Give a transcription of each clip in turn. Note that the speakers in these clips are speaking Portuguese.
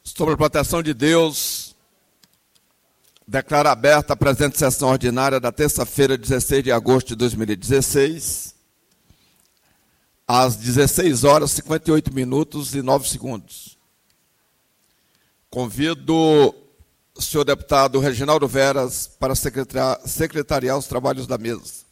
Sobre a proteção de Deus, declaro aberta a presente sessão ordinária da terça-feira, 16 de agosto de 2016, às 16 horas, 58 minutos e 9 segundos. Convido o senhor deputado Reginaldo Veras para secretariar os trabalhos da mesa.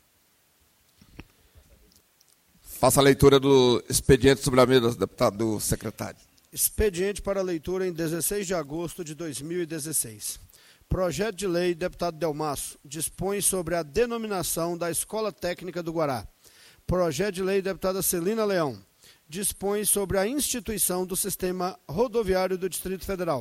Faça a leitura do expediente sobre a mesa, deputado secretário. Expediente para leitura em 16 de agosto de 2016. Projeto de lei, deputado Delmasso, dispõe sobre a denominação da Escola Técnica do Guará. Projeto de lei, deputada Celina Leão, dispõe sobre a instituição do Sistema Rodoviário do Distrito Federal.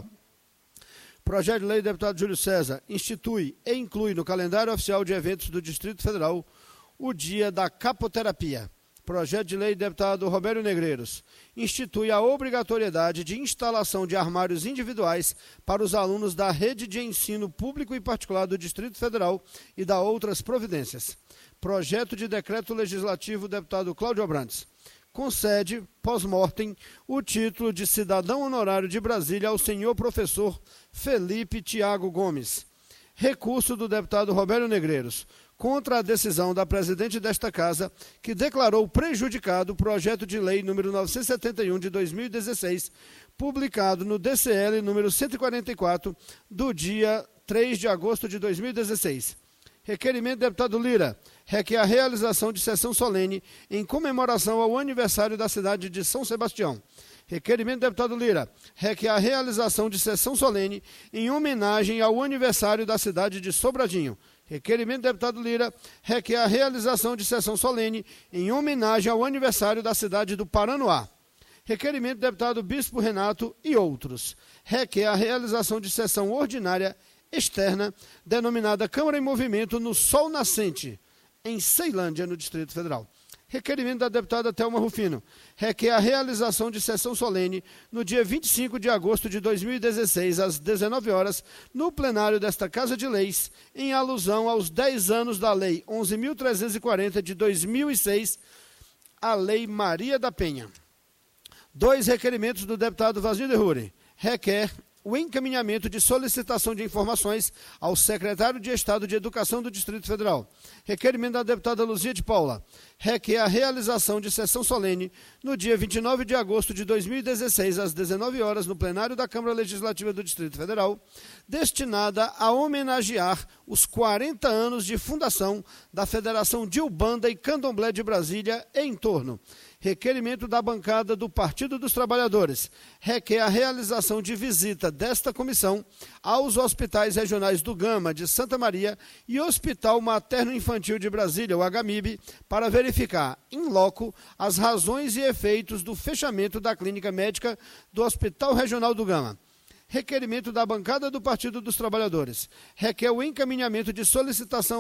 Projeto de lei, deputado Júlio César, institui e inclui no calendário oficial de eventos do Distrito Federal o Dia da Capoterapia. Projeto de lei, deputado Roberto Negreiros, institui a obrigatoriedade de instalação de armários individuais para os alunos da rede de ensino público e particular do Distrito Federal e da outras providências. Projeto de decreto legislativo, deputado Cláudio Abrantes, concede, pós-mortem, o título de cidadão honorário de Brasília ao senhor professor Felipe Tiago Gomes. Recurso do deputado Roberto Negreiros, contra a decisão da presidente desta Casa, que declarou prejudicado o projeto de lei número 971 de 2016, publicado no DCL número 144, do dia 3 de agosto de 2016. Requerimento do deputado Lira, requer a realização de sessão solene em comemoração ao aniversário da cidade de São Sebastião. Requerimento do deputado Lira, requer a realização de sessão solene em homenagem ao aniversário da cidade de Sobradinho. Requerimento do deputado Lira, requer a realização de sessão solene em homenagem ao aniversário da cidade do Paranoá. Requerimento do deputado Bispo Renato e outros. Requer a realização de sessão ordinária externa, denominada Câmara em Movimento no Sol Nascente, em Ceilândia, no Distrito Federal. Requerimento da deputada Thelma Rufino, requer a realização de sessão solene no dia 25 de agosto de 2016, às 19 horas, no plenário desta Casa de Leis, em alusão aos 10 anos da Lei 11.340 de 2006, a Lei Maria da Penha. 2 requerimentos do deputado Vazio de Ruri, requer o encaminhamento de solicitação de informações ao secretário de Estado de Educação do Distrito Federal. Requerimento da deputada Luzia de Paula, requer a realização de sessão solene no dia 29 de agosto de 2016, às 19 horas, no plenário da Câmara Legislativa do Distrito Federal, destinada a homenagear os 40 anos de fundação da Federação de Umbanda e Candomblé de Brasília e entorno. Requerimento da bancada do Partido dos Trabalhadores, requer a realização de visita desta comissão aos hospitais regionais do Gama, de Santa Maria e Hospital Materno-Infantil de Brasília, o HMIB, para verificar, in loco, as razões e efeitos do fechamento da clínica médica do Hospital Regional do Gama. Requerimento da bancada do Partido dos Trabalhadores, requer o encaminhamento de solicitação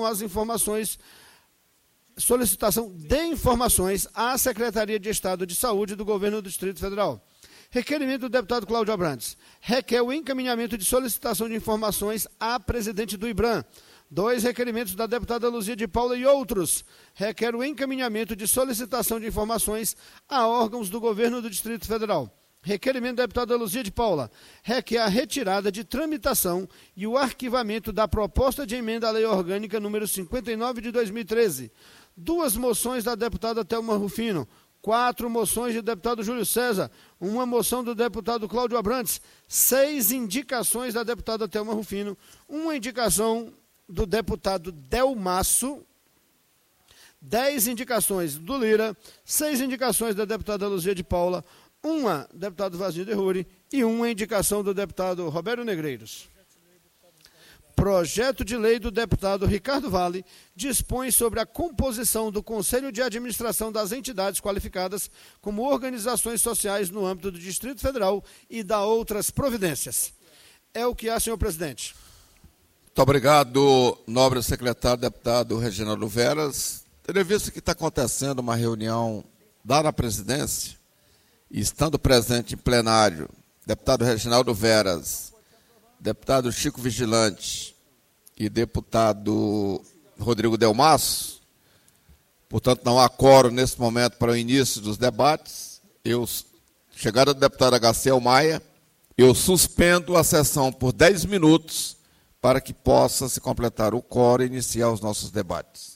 de informações à Secretaria de Estado de Saúde do Governo do Distrito Federal. Requerimento do deputado Cláudio Abrantes, requer o encaminhamento de solicitação de informações à presidente do IBRAM. 2 requerimentos da deputada Luzia de Paula e outros, requer o encaminhamento de solicitação de informações a órgãos do Governo do Distrito Federal. Requerimento da deputada Luzia de Paula, requer a retirada de tramitação e o arquivamento da proposta de emenda à Lei Orgânica número 59 de 2013. 2 moções da deputada Thelma Rufino, 4 moções do deputado Júlio César, 1 moção do deputado Cláudio Abrantes, 6 indicações da deputada Thelma Rufino, 1 indicação do deputado Delmasso, 10 indicações do Lira, 6 indicações da deputada Luzia de Paula, 1 deputado Vazio de Ruri e 1 indicação do deputado Roberto Negreiros. Projeto de lei do deputado Ricardo Vale dispõe sobre a composição do Conselho de Administração das entidades qualificadas como organizações sociais no âmbito do Distrito Federal e da outras providências. É o que há, senhor presidente. Muito obrigado, nobre secretário, deputado Reginaldo Veras. Tendo visto que está acontecendo uma reunião lá na presidência, e estando presente em plenário, deputado Reginaldo Veras, deputado Chico Vigilante e deputado Rodrigo Delmasso, portanto não há quórum nesse momento para o início dos debates. Chegada do deputado H.C. Maia, Eu suspendo a sessão por 10 minutos para que possa se completar o quórum e iniciar os nossos debates.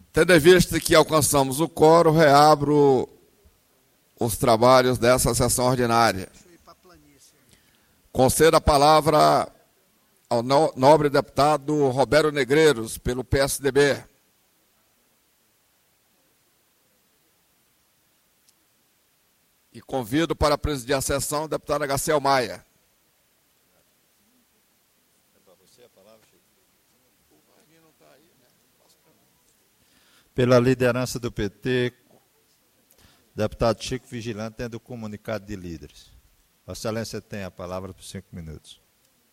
Tendo em vista que alcançamos o quórum, reabro os trabalhos dessa sessão ordinária. Concedo a palavra ao nobre deputado Roberto Negreiros, pelo PSDB. E convido para presidir a sessão o deputado Agacel Maia. Pela liderança do PT, deputado Chico Vigilante, tendo o comunicado de líderes. Vossa Excelência tem a palavra por 5 minutos.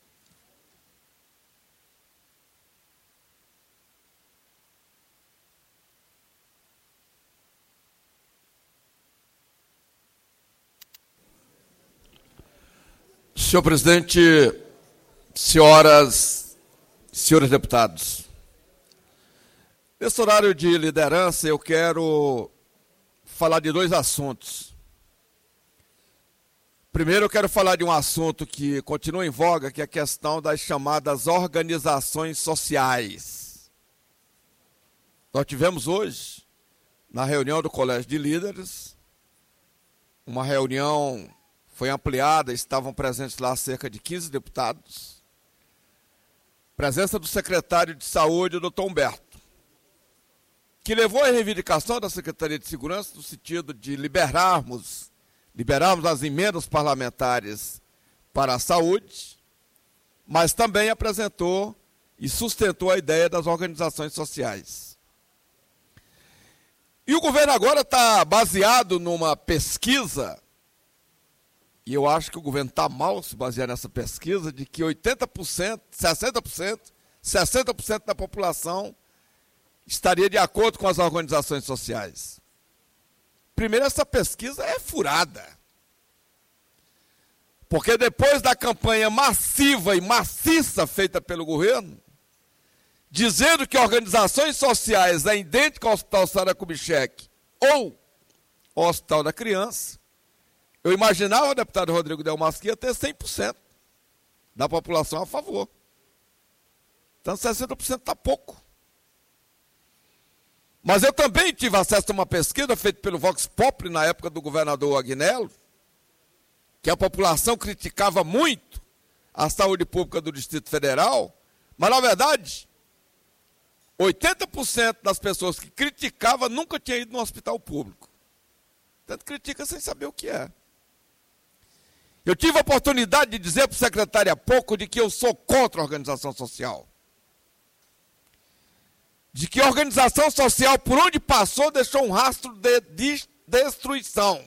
Senhor presidente, senhoras, senhores deputados, nesse horário de liderança eu quero falar de 2 assuntos. Primeiro eu quero falar de um assunto que continua em voga, que é a questão das chamadas organizações sociais. Nós tivemos hoje, na reunião do Colégio de Líderes, uma reunião foi ampliada, estavam presentes lá cerca de 15 deputados. Presença do secretário de Saúde, o doutor Humberto, que levou a reivindicação da Secretaria de Segurança no sentido de liberarmos as emendas parlamentares para a saúde, mas também apresentou e sustentou a ideia das organizações sociais. E o governo agora está baseado numa pesquisa, e eu acho que o governo está mal se basear nessa pesquisa, de que 80%, 60% da população estaria de acordo com as organizações sociais. Primeiro, essa pesquisa é furada. Porque depois da campanha massiva e maciça feita pelo governo, dizendo que organizações sociais é idêntico ao Hospital Sara Kubitschek ou ao Hospital da Criança, eu imaginava o deputado Rodrigo Delmas que ia ter 100% da população a favor. Então 60% está pouco. Mas eu também tive acesso a uma pesquisa feita pelo Vox Populi na época do governador Agnello, que a população criticava muito a saúde pública do Distrito Federal, mas na verdade 80% das pessoas que criticavam nunca tinham ido no hospital público. Tanto critica sem saber o que é. Eu tive a oportunidade de dizer para o secretário há pouco de que eu sou contra a organização social. De que a organização social, por onde passou, deixou um rastro de destruição.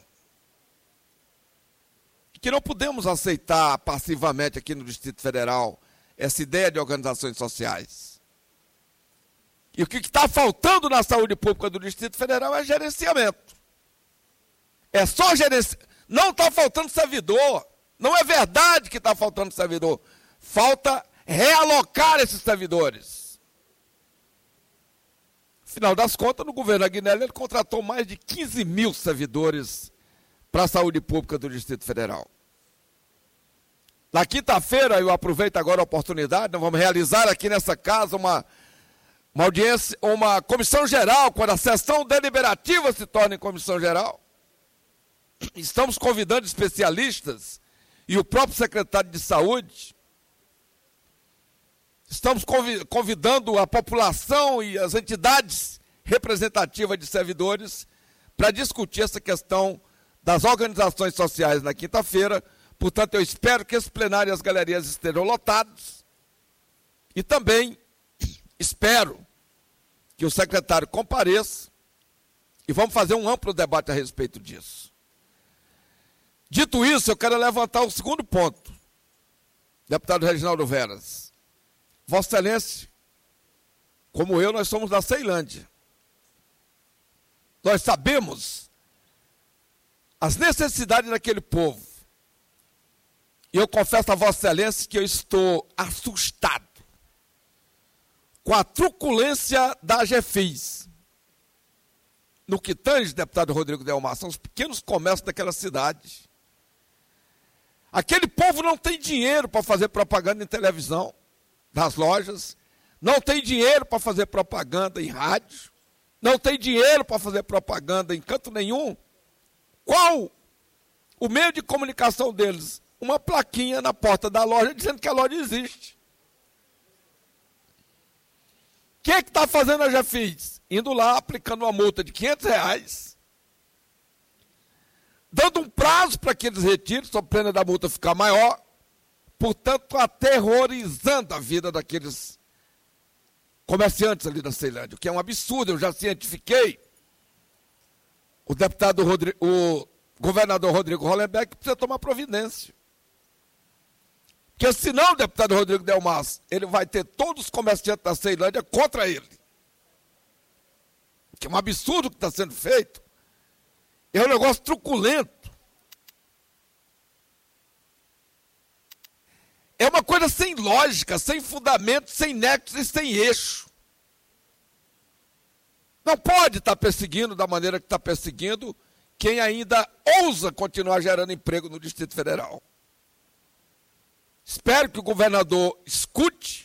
Que não podemos aceitar passivamente aqui no Distrito Federal essa ideia de organizações sociais. E o que está faltando na saúde pública do Distrito Federal é gerenciamento. É só gerenciamento. Não está faltando servidor. Não é verdade que está faltando servidor. Falta realocar esses servidores. Afinal das contas, no governo Agnello, ele contratou mais de 15 mil servidores para a saúde pública do Distrito Federal. Na quinta-feira, eu aproveito agora a oportunidade, nós vamos realizar aqui nessa casa uma audiência, uma comissão geral, quando a sessão deliberativa se torna em comissão geral. Estamos convidando especialistas e o próprio secretário de Saúde. Estamos convidando a população e as entidades representativas de servidores para discutir essa questão das organizações sociais na quinta-feira. Portanto, eu espero que esse plenário e as galerias estejam lotados. E também espero que o secretário compareça e vamos fazer um amplo debate a respeito disso. Dito isso, eu quero levantar o segundo ponto. Deputado Reginaldo Veras, Vossa Excelência, como eu, nós somos da Ceilândia. Nós sabemos as necessidades daquele povo. E eu confesso a Vossa Excelência que eu estou assustado com a truculência da AGEFIS. No que tange, deputado Rodrigo Delmas, são os pequenos comércios daquela cidade. Aquele povo não tem dinheiro para fazer propaganda em televisão, nas lojas, não tem dinheiro para fazer propaganda em rádio, não tem dinheiro para fazer propaganda em canto nenhum, qual o meio de comunicação deles? Uma plaquinha na porta da loja dizendo que a loja existe. O que está fazendo a Jefis? Indo lá, aplicando uma multa de R$500, dando um prazo para que eles retirem, sob pena da multa ficar maior, portanto, aterrorizando a vida daqueles comerciantes ali da Ceilândia, o que é um absurdo. Eu já cientifiquei o governador Rodrigo Hollenberg, que precisa tomar providência. Porque senão o deputado Rodrigo Delmas, ele vai ter todos os comerciantes da Ceilândia contra ele. Que é um absurdo o que está sendo feito. É um negócio truculento. É uma coisa sem lógica, sem fundamento, sem nexo e sem eixo. Não pode estar perseguindo da maneira que está perseguindo quem ainda ousa continuar gerando emprego no Distrito Federal. Espero que o governador escute,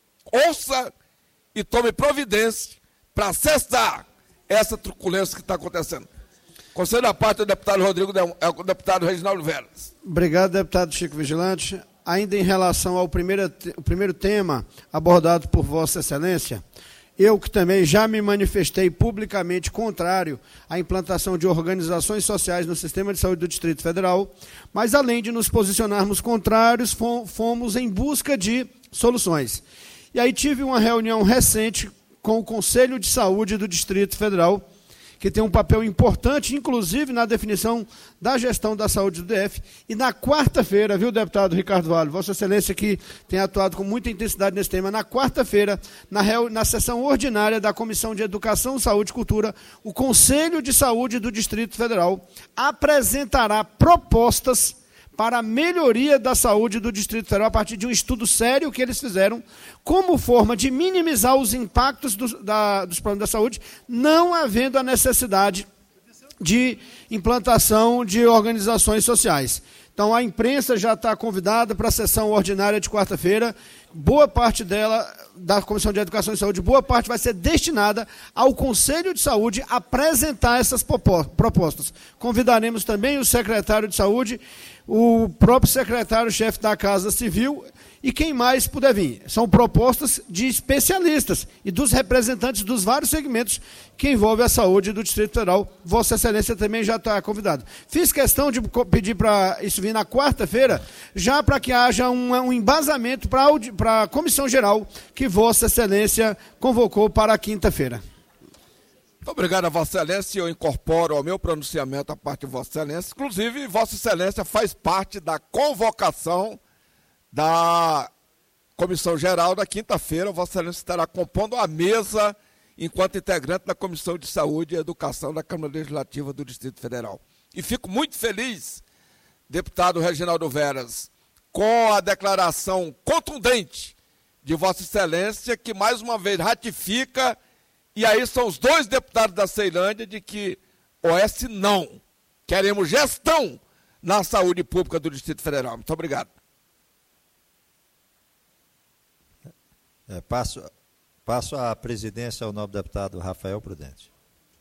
ouça e tome providência para cessar essa truculência que está acontecendo. Conselho da parte do deputado o deputado Reginaldo Veras. Obrigado, deputado Chico Vigilante. Ainda em relação ao primeiro tema abordado por Vossa Excelência, eu que também já me manifestei publicamente contrário à implantação de organizações sociais no sistema de saúde do Distrito Federal, mas além de nos posicionarmos contrários, fomos em busca de soluções. E aí tive uma reunião recente com o Conselho de Saúde do Distrito Federal, que tem um papel importante, inclusive na definição da gestão da saúde do DF. E na quarta-feira, viu, deputado Ricardo Vale, Vossa Excelência que tem atuado com muita intensidade nesse tema, na quarta-feira, na sessão ordinária da Comissão de Educação, Saúde e Cultura, o Conselho de Saúde do Distrito Federal apresentará propostas para a melhoria da saúde do Distrito Federal, a partir de um estudo sério que eles fizeram, como forma de minimizar os impactos dos problemas da saúde, não havendo a necessidade de implantação de organizações sociais. Então, a imprensa já está convidada para a sessão ordinária de quarta-feira. Boa parte dela, da Comissão de Educação e Saúde, boa parte vai ser destinada ao Conselho de Saúde apresentar essas propostas. Convidaremos também o secretário de Saúde, o próprio secretário-chefe da Casa Civil e quem mais puder vir. São propostas de especialistas e dos representantes dos vários segmentos que envolvem a saúde do Distrito Federal. Vossa Excelência também já está convidado. Fiz questão de pedir para isso vir na quarta-feira, já para que haja um embasamento para a Comissão Geral que Vossa Excelência convocou para a quinta-feira. Muito obrigado a Vossa Excelência. Eu incorporo ao meu pronunciamento a parte de Vossa Excelência. Inclusive, Vossa Excelência faz parte da convocação da Comissão Geral da quinta-feira. Vossa Excelência estará compondo a mesa enquanto integrante da Comissão de Saúde e Educação da Câmara Legislativa do Distrito Federal. E fico muito feliz, deputado Reginaldo Veras, com a declaração contundente de Vossa Excelência, que mais uma vez ratifica. E aí são os dois deputados da Ceilândia de que OS não. Queremos gestão na saúde pública do Distrito Federal. Muito obrigado. Passo a presidência ao nobre deputado Rafael Prudente.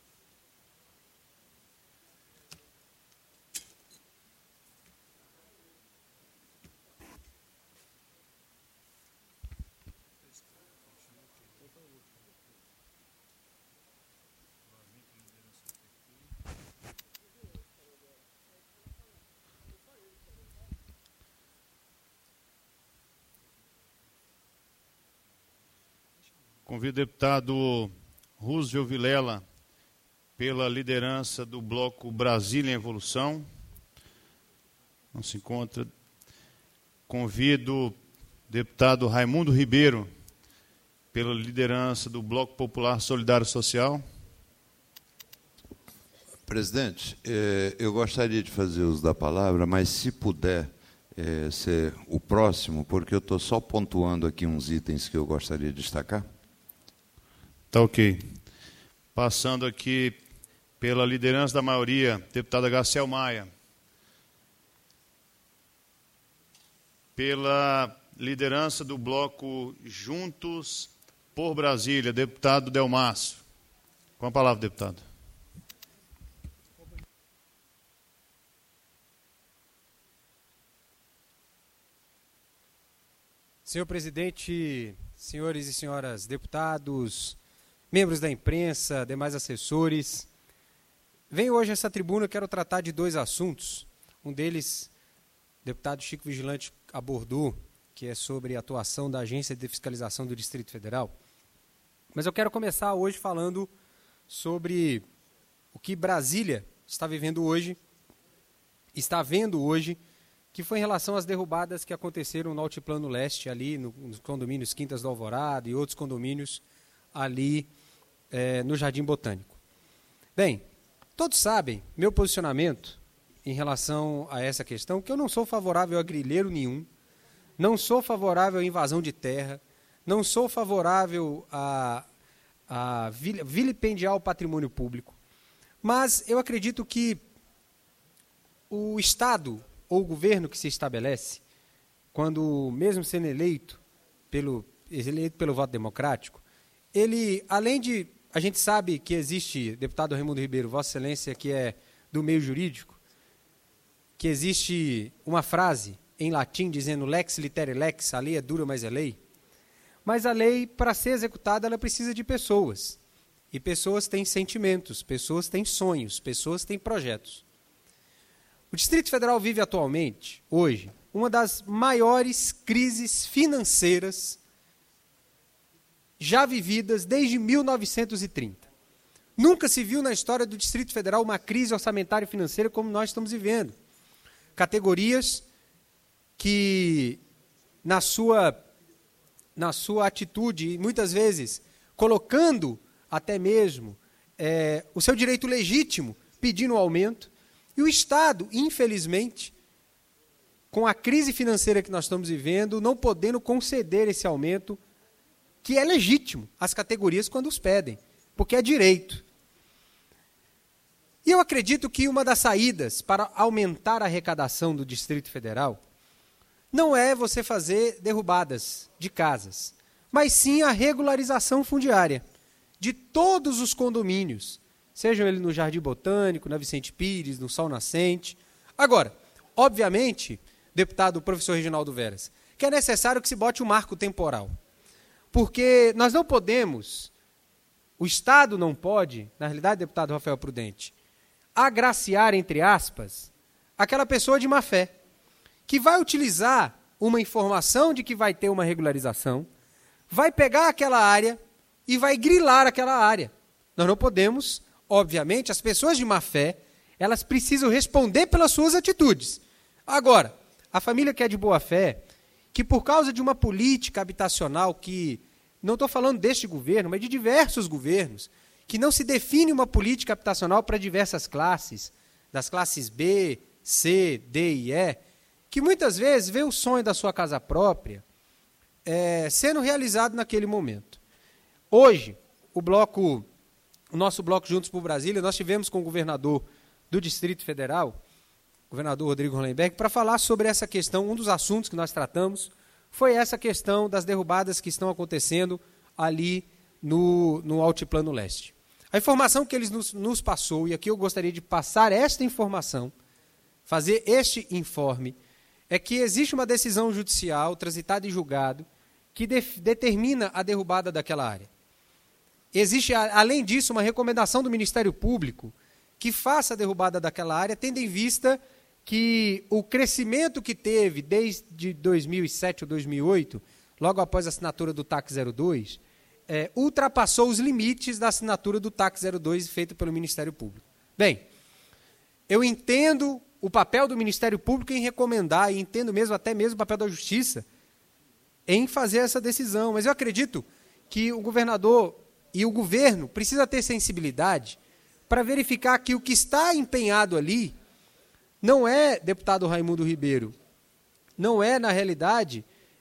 Convido o deputado Roosevelt Vilela, pela liderança do bloco Brasília em Evolução. Não se encontra. Convido o deputado Raimundo Ribeiro, pela liderança do Bloco Popular Solidário Social. Presidente, eu gostaria de fazer uso da palavra, mas se puder ser o próximo, porque eu estou só pontuando aqui uns itens que eu gostaria de destacar. Tá ok. Passando aqui pela liderança da maioria, deputada Garcel Maia. Pela liderança do bloco Juntos por Brasília, deputado Delmaço. Com a palavra, deputado. Senhor presidente, senhores e senhoras deputados, membros da imprensa, demais assessores, venho hoje a essa tribuna e quero tratar de dois assuntos. Um deles, o deputado Chico Vigilante abordou, que é sobre a atuação da Agência de Fiscalização do Distrito Federal. Mas eu quero começar hoje falando sobre o que Brasília está vivendo hoje, está vendo hoje, que foi em relação às derrubadas que aconteceram no Altiplano Leste, ali nos condomínios Quintas do Alvorada e outros condomínios ali no Jardim Botânico. Bem, todos sabem meu posicionamento em relação a essa questão, que eu não sou favorável a grileiro nenhum, não sou favorável à invasão de terra, não sou favorável a vilipendiar o patrimônio público, mas eu acredito que o Estado ou o governo que se estabelece, quando mesmo sendo eleito pelo voto democrático, ele, além de, a gente sabe que existe, deputado Raimundo Ribeiro, Vossa Excelência, que é do meio jurídico, que existe uma frase em latim dizendo lex litere lex, a lei é dura, mas é lei. Mas a lei, para ser executada, ela precisa de pessoas. E pessoas têm sentimentos, pessoas têm sonhos, pessoas têm projetos. O Distrito Federal vive atualmente, hoje, uma das maiores crises financeiras já vividas desde 1930. Nunca se viu na história do Distrito Federal uma crise orçamentária e financeira como nós estamos vivendo. Categorias que, na sua atitude, muitas vezes colocando até mesmo o seu direito legítimo, pedindo um aumento, e o Estado, infelizmente, com a crise financeira que nós estamos vivendo, não podendo conceder esse aumento, que é legítimo, às categorias quando os pedem, porque é direito. E eu acredito que uma das saídas para aumentar a arrecadação do Distrito Federal não é você fazer derrubadas de casas, mas sim a regularização fundiária de todos os condomínios, sejam eles no Jardim Botânico, na Vicente Pires, no Sol Nascente. Agora, obviamente, deputado professor Reginaldo Veras, que é necessário que se bote um marco temporal, porque nós não podemos, o Estado não pode, na realidade, deputado Rafael Prudente, agraciar, entre aspas, aquela pessoa de má fé, que vai utilizar uma informação de que vai ter uma regularização, vai pegar aquela área e vai grilar aquela área. Nós não podemos, obviamente, as pessoas de má fé, elas precisam responder pelas suas atitudes. Agora, a família que é de boa fé, que por causa de uma política habitacional que, não estou falando deste governo, mas de diversos governos, que não se define uma política habitacional para diversas classes, das classes B, C, D e E, que muitas vezes vê o sonho da sua casa própria sendo realizado naquele momento. Hoje, o nosso bloco Juntos por Brasília, nós tivemos com o governador do Distrito Federal, o governador Rodrigo Hollenberg, para falar sobre essa questão. Um dos assuntos que nós tratamos foi essa questão das derrubadas que estão acontecendo ali no Altiplano Leste. A informação que ele nos passou, e aqui eu gostaria de passar esta informação, fazer este informe, é que existe uma decisão judicial transitada em julgado que determina a derrubada daquela área. Existe, além disso, uma recomendação do Ministério Público que faça a derrubada daquela área, tendo em vista que o crescimento que teve desde 2007 ou 2008, logo após a assinatura do TAC 02, ultrapassou os limites da assinatura do TAC 02 feita pelo Ministério Público. Bem, eu entendo o papel do Ministério Público em recomendar, e entendo mesmo até mesmo o papel da Justiça em fazer essa decisão, mas eu acredito que o governador e o governo precisa ter sensibilidade para verificar que o que está empenhado ali não é, deputado Raimundo Ribeiro, não é, na realidade,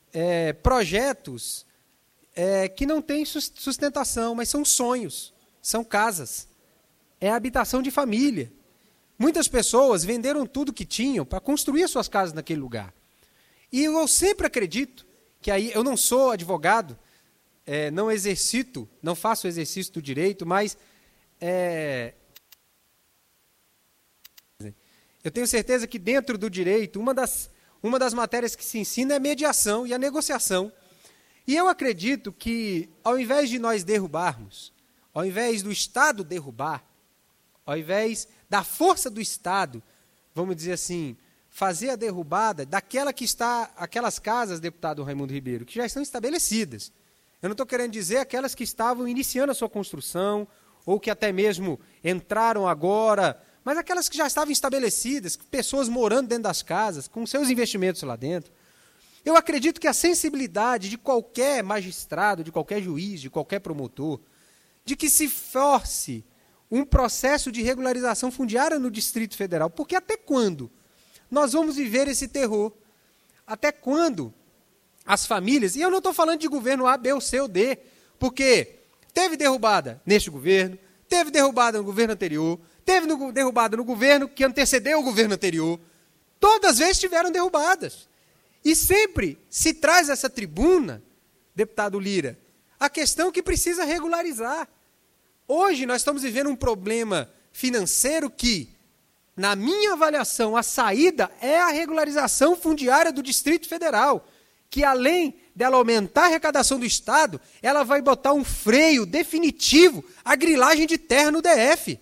projetos que não têm sustentação, mas são sonhos, são casas, é habitação de família. Muitas pessoas venderam tudo que tinham para construir suas casas naquele lugar. E eu sempre acredito que aí, eu não sou advogado, não faço o exercício do direito, mas Eu tenho certeza que dentro do direito, uma das matérias que se ensina é a mediação e a negociação. E eu acredito que, ao invés de nós derrubarmos, ao invés do Estado derrubar, ao invés da força do Estado, vamos dizer assim, fazer a derrubada aquelas casas, deputado Raimundo Ribeiro, que já estão estabelecidas. Eu não estou querendo dizer aquelas que estavam iniciando a sua construção, ou que até mesmo entraram agora, mas aquelas que já estavam estabelecidas, pessoas morando dentro das casas, com seus investimentos lá dentro. Eu acredito que a sensibilidade de qualquer magistrado, de qualquer juiz, de qualquer promotor, de que se force um processo de regularização fundiária no Distrito Federal, porque até quando nós vamos viver esse terror? Até quando as famílias, e eu não estou falando de governo A, B, ou C ou D, porque teve derrubada neste governo, teve derrubada no governo anterior, teve derrubada no governo que antecedeu o governo anterior, todas as vezes tiveram derrubadas. E sempre se traz essa tribuna, deputado Lira, a questão que precisa regularizar. Hoje nós estamos vivendo um problema financeiro que, na minha avaliação, a saída é a regularização fundiária do Distrito Federal, que além dela aumentar a arrecadação do Estado, ela vai botar um freio definitivo à grilagem de terra no DF.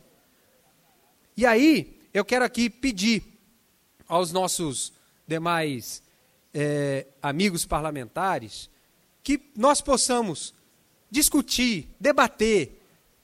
E aí, eu quero aqui pedir aos nossos demais amigos parlamentares que nós possamos discutir, debater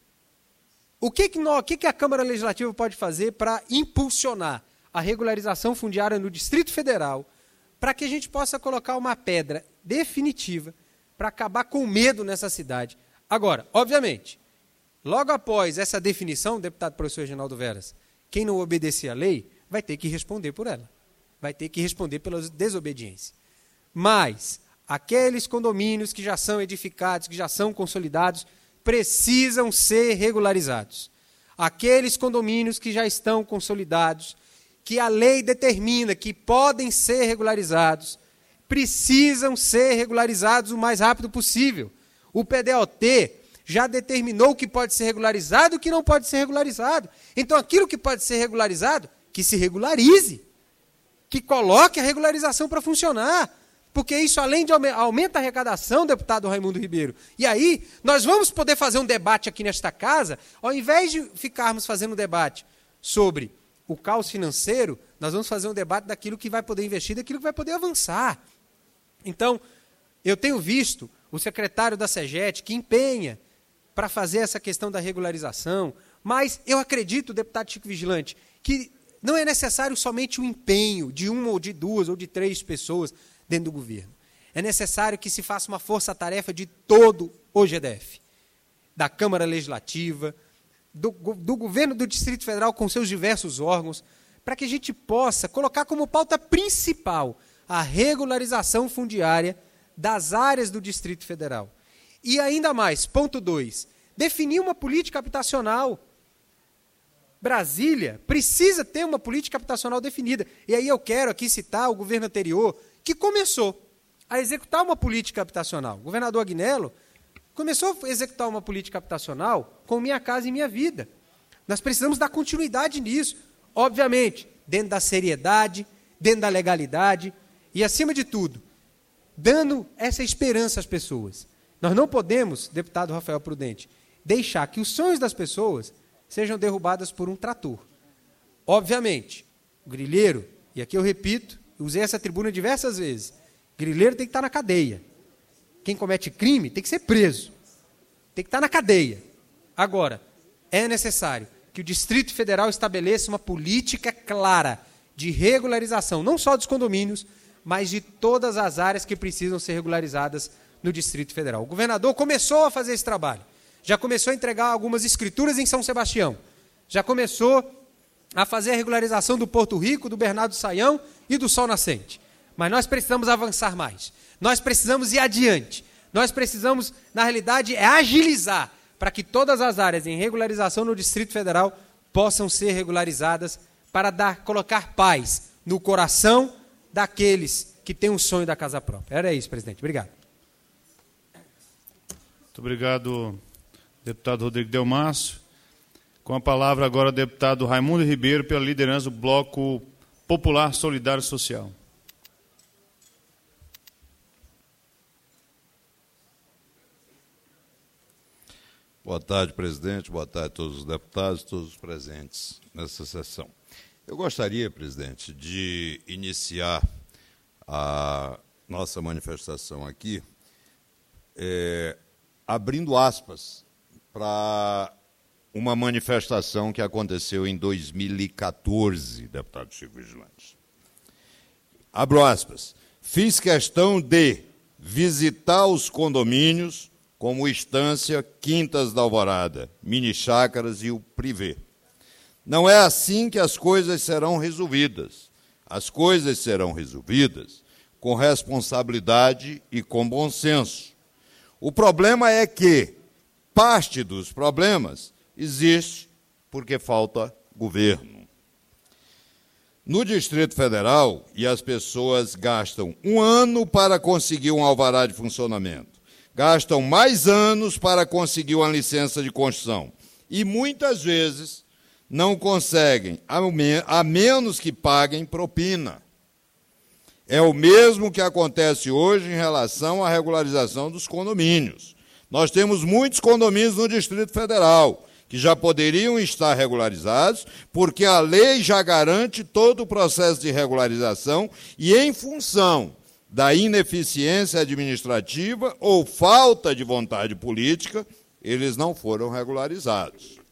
o que a Câmara Legislativa pode fazer para impulsionar a regularização fundiária no Distrito Federal, para que a gente possa colocar uma pedra definitiva para acabar com o medo nessa cidade. Agora, obviamente, logo após essa definição, deputado professor Reginaldo Veras, quem não obedecer à lei vai ter que responder por ela, vai ter que responder pela desobediência. Mas aqueles condomínios que já são edificados, que já são consolidados, precisam ser regularizados. Aqueles condomínios que já estão consolidados, que a lei determina que podem ser regularizados, precisam ser regularizados o mais rápido possível. O PDOT já determinou o que pode ser regularizado e o que não pode ser regularizado. Então, aquilo que pode ser regularizado, que se regularize, que coloque a regularização para funcionar. Porque isso, além de aumenta a arrecadação, deputado Raimundo Ribeiro. E aí, nós vamos poder fazer um debate aqui nesta casa, ao invés de ficarmos fazendo um debate sobre o caos financeiro, nós vamos fazer um debate daquilo que vai poder investir, daquilo que vai poder avançar. Então, eu tenho visto o secretário da SEGET que empenha para fazer essa questão da regularização, mas eu acredito, deputado Chico Vigilante, que não é necessário somente o empenho de uma ou de duas ou de três pessoas dentro do governo. É necessário que se faça uma força-tarefa de todo o GDF, da Câmara Legislativa, do governo do Distrito Federal com seus diversos órgãos, para que a gente possa colocar como pauta principal a regularização fundiária das áreas do Distrito Federal. E ainda mais, ponto 2, definir uma política habitacional. Brasília precisa ter uma política habitacional definida. E aí eu quero aqui citar o governo anterior, que começou a executar uma política habitacional. O governador Agnello começou a executar uma política habitacional com Minha Casa e Minha Vida. Nós precisamos dar continuidade nisso. Obviamente, dentro da seriedade, dentro da legalidade e, acima de tudo, dando essa esperança às pessoas. Nós não podemos, deputado Rafael Prudente, deixar que os sonhos das pessoas sejam derrubados por um trator. Obviamente, o grileiro, e aqui eu repito, usei essa tribuna diversas vezes, grileiro tem que estar na cadeia. Quem comete crime tem que ser preso. Tem que estar na cadeia. Agora, é necessário que o Distrito Federal estabeleça uma política clara de regularização, não só dos condomínios, mas de todas as áreas que precisam ser regularizadas no Distrito Federal. O governador começou a fazer esse trabalho. Já começou a entregar algumas escrituras em São Sebastião. Já começou a fazer a regularização do Porto Rico, do Bernardo Saião e do Sol Nascente. Mas nós precisamos avançar mais. Nós precisamos ir adiante. Nós precisamos, na realidade, agilizar para que todas as áreas em regularização no Distrito Federal possam ser regularizadas para colocar paz no coração daqueles que têm um sonho da casa própria. Era isso, presidente. Obrigado. Muito obrigado, deputado Rodrigo Delmasso. Com a palavra agora o deputado Raimundo Ribeiro, pela liderança do Bloco Popular Solidário Social. Boa tarde, presidente. Boa tarde a todos os deputados, todos os presentes nessa sessão. Eu gostaria, presidente, de iniciar a nossa manifestação aqui abrindo aspas para uma manifestação que aconteceu em 2014, deputado Chico Vigilante. Abro aspas. Fiz questão de visitar os condomínios como Estância, Quintas da Alvorada, Mini Chácaras e o Privé. Não é assim que as coisas serão resolvidas. As coisas serão resolvidas com responsabilidade e com bom senso. O problema é que parte dos problemas existe porque falta governo. No Distrito Federal, e as pessoas gastam 1 ano para conseguir um alvará de funcionamento, gastam mais anos para conseguir uma licença de construção e, muitas vezes, não conseguem, a menos que paguem propina. É o mesmo que acontece hoje em relação à regularização dos condomínios. Nós temos muitos condomínios no Distrito Federal que já poderiam estar regularizados, porque a lei já garante todo o processo de regularização e, em função da ineficiência administrativa ou falta de vontade política, eles não foram regularizados.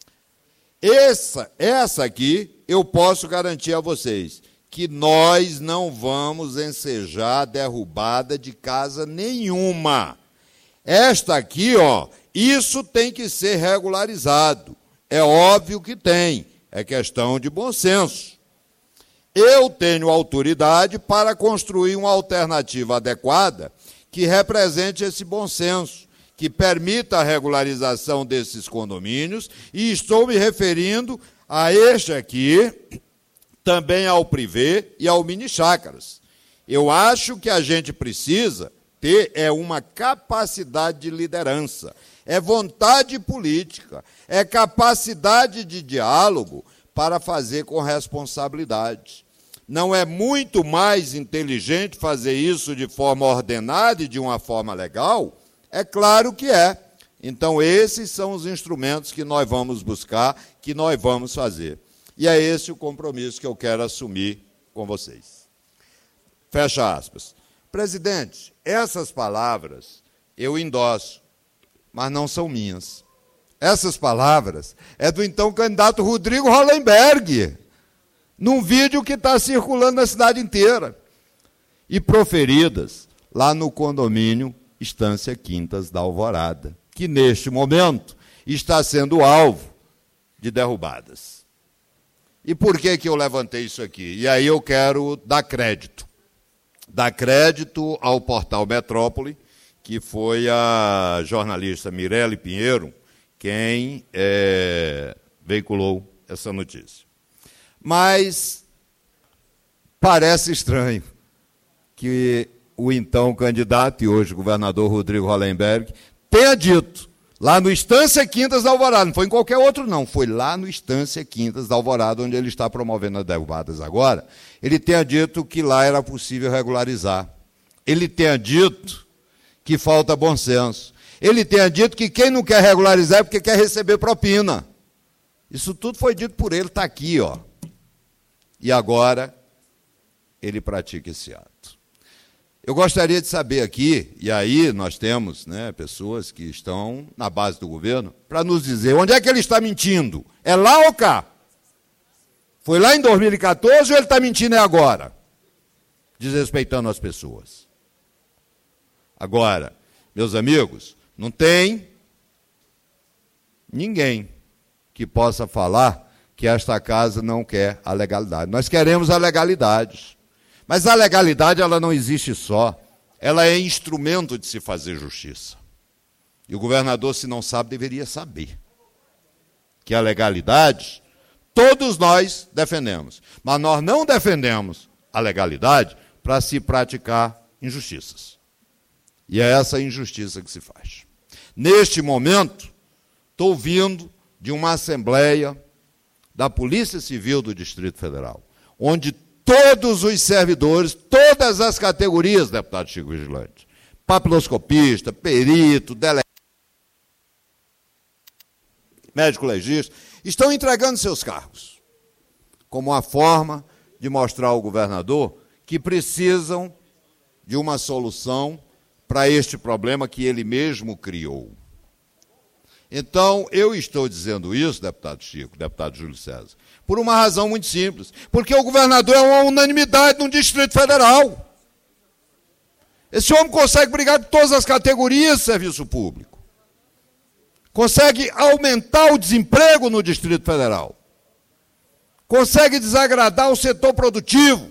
Essa aqui eu posso garantir a vocês, que nós não vamos ensejar derrubada de casa nenhuma. Esta aqui, isso tem que ser regularizado. É óbvio que tem, é questão de bom senso. Eu tenho autoridade para construir uma alternativa adequada que represente esse bom senso, que permita a regularização desses condomínios, e estou me referindo a este aqui, também ao Privé e ao Mini Chácaras. Eu acho que a gente precisa ter uma capacidade de liderança, é vontade política, é capacidade de diálogo para fazer com responsabilidade. Não é muito mais inteligente fazer isso de forma ordenada e de uma forma legal? É claro que é. Então, esses são os instrumentos que nós vamos buscar, que nós vamos fazer. E é esse o compromisso que eu quero assumir com vocês. Fecha aspas. Presidente, essas palavras eu endosso, mas não são minhas. Essas palavras é do então candidato Rodrigo Hollenberg, num vídeo que está circulando na cidade inteira, e proferidas lá no condomínio Estância Quintas da Alvorada, que neste momento está sendo alvo de derrubadas. E por que eu levantei isso aqui? E aí eu quero dar crédito. Dar crédito ao portal Metrópole, que foi a jornalista Mirelle Pinheiro quem veiculou essa notícia. Mas parece estranho que o então candidato e hoje governador Rodrigo Hollenberg tenha dito, lá no Estância Quintas da Alvorada, não foi em qualquer outro não, foi lá no Estância Quintas da Alvorada, onde ele está promovendo as derrubadas agora, ele tenha dito que lá era possível regularizar. Ele tenha dito que falta bom senso. Ele tenha dito que quem não quer regularizar é porque quer receber propina. Isso tudo foi dito por ele, está aqui, E agora ele pratica esse ato. Eu gostaria de saber aqui, e aí nós temos pessoas que estão na base do governo, para nos dizer onde é que ele está mentindo. É lá ou cá? Foi lá em 2014 ou ele está mentindo agora? Desrespeitando as pessoas. Agora, meus amigos, não tem ninguém que possa falar que esta casa não quer a legalidade. Nós queremos a legalidade. Mas a legalidade ela não existe só. Ela é instrumento de se fazer justiça. E o governador, se não sabe, deveria saber. Que a legalidade, todos nós defendemos. Mas nós não defendemos a legalidade para se praticar injustiças. E é essa injustiça que se faz. Neste momento, estou ouvindo de uma assembleia da Polícia Civil do Distrito Federal, onde todos os servidores, todas as categorias, deputado Chico Vigilante, papiloscopista, perito, delegado, médico legista, estão entregando seus cargos, como uma forma de mostrar ao governador que precisam de uma solução para este problema que ele mesmo criou. Então, eu estou dizendo isso, deputado Chico, deputado Júlio César, por uma razão muito simples, porque o governador é uma unanimidade no Distrito Federal. Esse homem consegue brigar de todas as categorias de serviço público. Consegue aumentar o desemprego no Distrito Federal. Consegue desagradar o setor produtivo.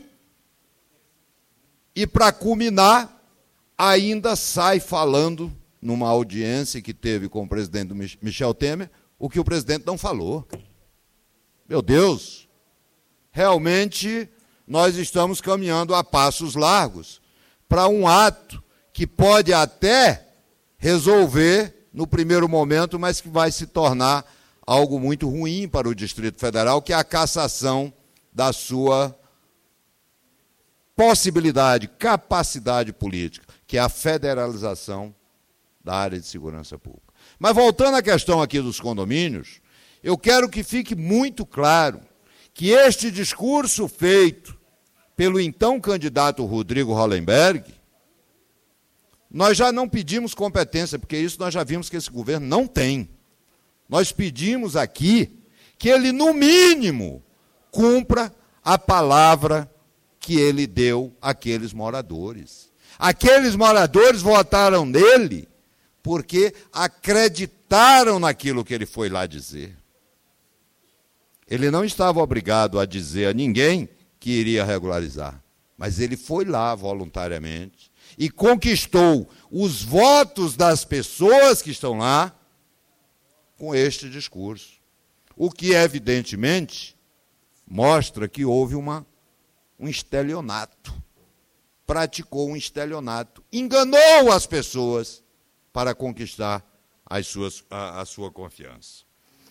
E, para culminar, ainda sai falando, numa audiência que teve com o presidente Michel Temer, o que o presidente não falou. Meu Deus, realmente nós estamos caminhando a passos largos para um ato que pode até resolver no primeiro momento, mas que vai se tornar algo muito ruim para o Distrito Federal, que é a cassação da sua possibilidade, capacidade política, que é a federalização da área de segurança pública. Mas voltando à questão aqui dos condomínios, eu quero que fique muito claro que este discurso feito pelo então candidato Rodrigo Hollenberg, nós já não pedimos competência, porque isso nós já vimos que esse governo não tem. Nós pedimos aqui que ele, no mínimo, cumpra a palavra que ele deu àqueles moradores. Aqueles moradores votaram nele porque acreditaram naquilo que ele foi lá dizer. Ele não estava obrigado a dizer a ninguém que iria regularizar, mas ele foi lá voluntariamente e conquistou os votos das pessoas que estão lá com este discurso. O que, evidentemente, mostra que houve um estelionato. Praticou um estelionato. Enganou as pessoas para conquistar a sua confiança.